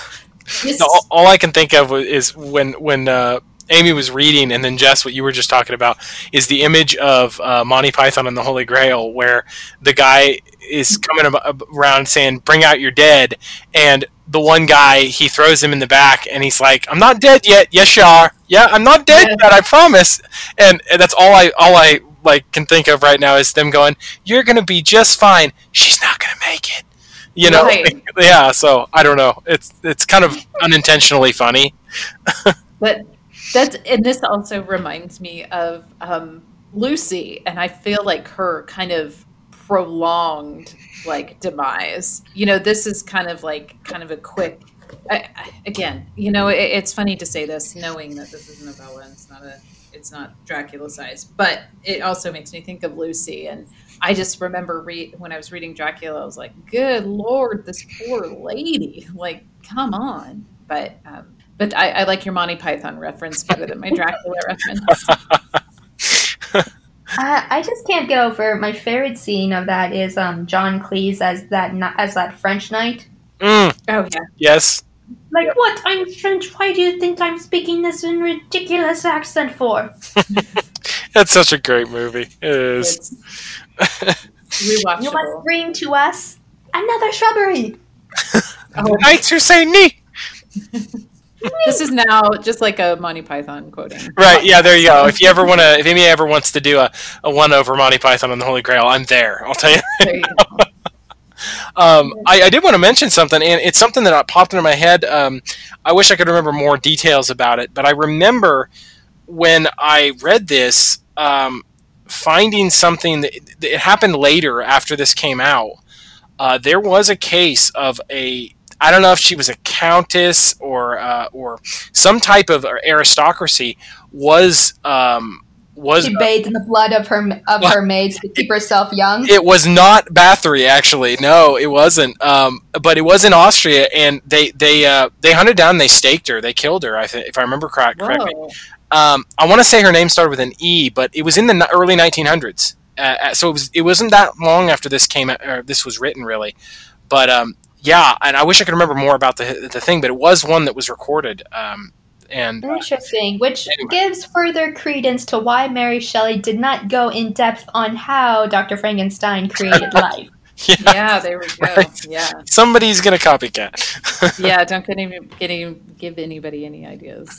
C: no, all, all I can think of is when, when uh, Amy was reading, and then Jess, what you were just talking about, is the image of uh, Monty Python and the Holy Grail, where the guy is coming around saying, bring out your dead. And the one guy, he throws him in the back, and he's like, "I'm not dead yet." "Yes, you are." "Yeah, I'm not dead yet, I promise." And, and that's all I all I like can think of right now is them going, "You're going to be just fine. She's not going to make it." You know,
B: Right.
C: yeah. So I don't know. It's it's kind of unintentionally funny.
B: But that's, and this also reminds me of um, Lucy, and I feel like her kind of prolonged like demise. You know, this is kind of like kind of a quick. I, I, again, you know, it, it's funny to say this, knowing that this is a novella and it's not a, it's not Dracula size, but it also makes me think of Lucy. And I just remember re- when I was reading Dracula, I was like, "Good Lord, this poor lady! Like, come on!" But um, but I, I like your Monty Python reference better than my Dracula reference.
A: I, I just can't get over my favorite scene of that is um John Cleese as that kn- as that French knight.
C: Mm,
B: Oh yeah,
C: yes.
A: Like, what? I'm French. Why do you think I'm speaking this in ridiculous accent for?
C: That's such a great movie. It is.
B: it's
A: You must
B: rewatchable.
A: bring to us another shrubbery.
B: Oh,
C: Knights who say "knee."
B: this is now just like a Monty Python quoting.
C: Right, yeah, there you go. If you ever want to, if anybody ever wants to do a, a one over Monty Python and the Holy Grail, I'm there. I'll tell you.
B: There you go.
C: Um, I, I did want to mention something, and it's something that popped into my head. Um, I wish I could remember more details about it, but I remember when I read this, um, finding something that, that it happened later after this came out. Uh, there was a case of a, I don't know if she was a countess or uh, or some type of aristocracy was um, was
A: She bathed in the blood of her of her maids to keep herself young.
C: It was not Bathory, actually. No, it wasn't. Um, but it was in Austria, and they they uh, they hunted down, and they staked her, they killed her. I think, if I remember correct, correctly.
B: Whoa.
C: Um, I want to say her name started with an E, but it was in the early nineteen hundreds. Uh, so it was it wasn't that long after this came out, or this was written, really. But um, yeah, and I wish I could remember more about the the thing, but it was one that was recorded. Um, and uh,
A: Interesting, which
C: anyway.
A: gives further credence to why Mary Shelley did not go in depth on how Doctor Frankenstein created life.
C: yeah,
B: Yeah, there we go.
C: Right.
B: Yeah,
C: somebody's gonna copycat.
B: yeah. Don't get any, get any, give anybody any ideas.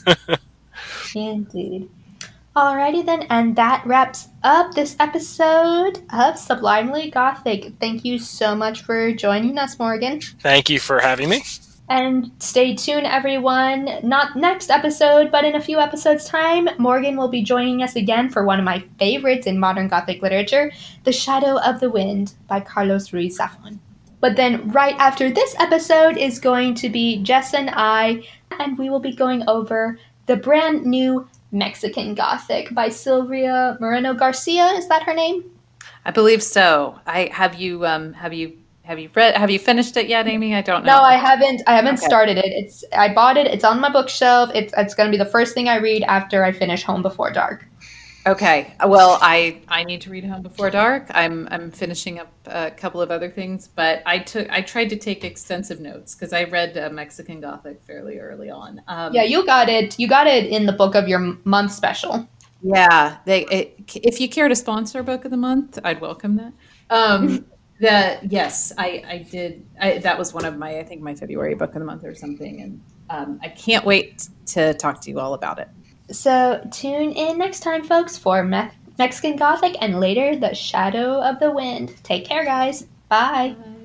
A: Indeed. Alrighty then, and that wraps up this episode of Sublimely Gothic. Thank you so much for joining us, Morgan.
C: Thank you for having me.
A: And stay tuned, everyone. Not next episode, but in a few episodes' time, Morgan will be joining us again for one of my favorites in modern Gothic literature, The Shadow of the Wind by Carlos Ruiz Zafón. But then right after this episode is going to be Jess and I, and we will be going over the brand new Mexican Gothic by Silvia Moreno Garcia. Is that her name?
B: I believe so. I have you. Um, have you? Have you read? Have you finished it yet, Amy? I don't know.
A: No, I haven't. I haven't
B: Okay.
A: started it. It's I bought it. It's on my bookshelf. It's it's going to be the first thing I read after I finish Home Before Dark.
B: Okay. Well, I I need to read Home Before Dark. I'm I'm finishing up a couple of other things, but I took I tried to take extensive notes because I read uh, Mexican Gothic fairly early on. Um,
A: Yeah, you got it. You got it in the book of your m- month special.
B: Yeah, they. It, if you care to sponsor Book of the Month, I'd welcome that. Um, the yes, I I did. I, that was one of my I think my February Book of the Month or something, and um, I can't wait to talk to you all about it.
A: So tune in next time, folks, for Me- Mexican Gothic and later The Shadow of the Wind. Take care, guys. Bye.
B: Bye.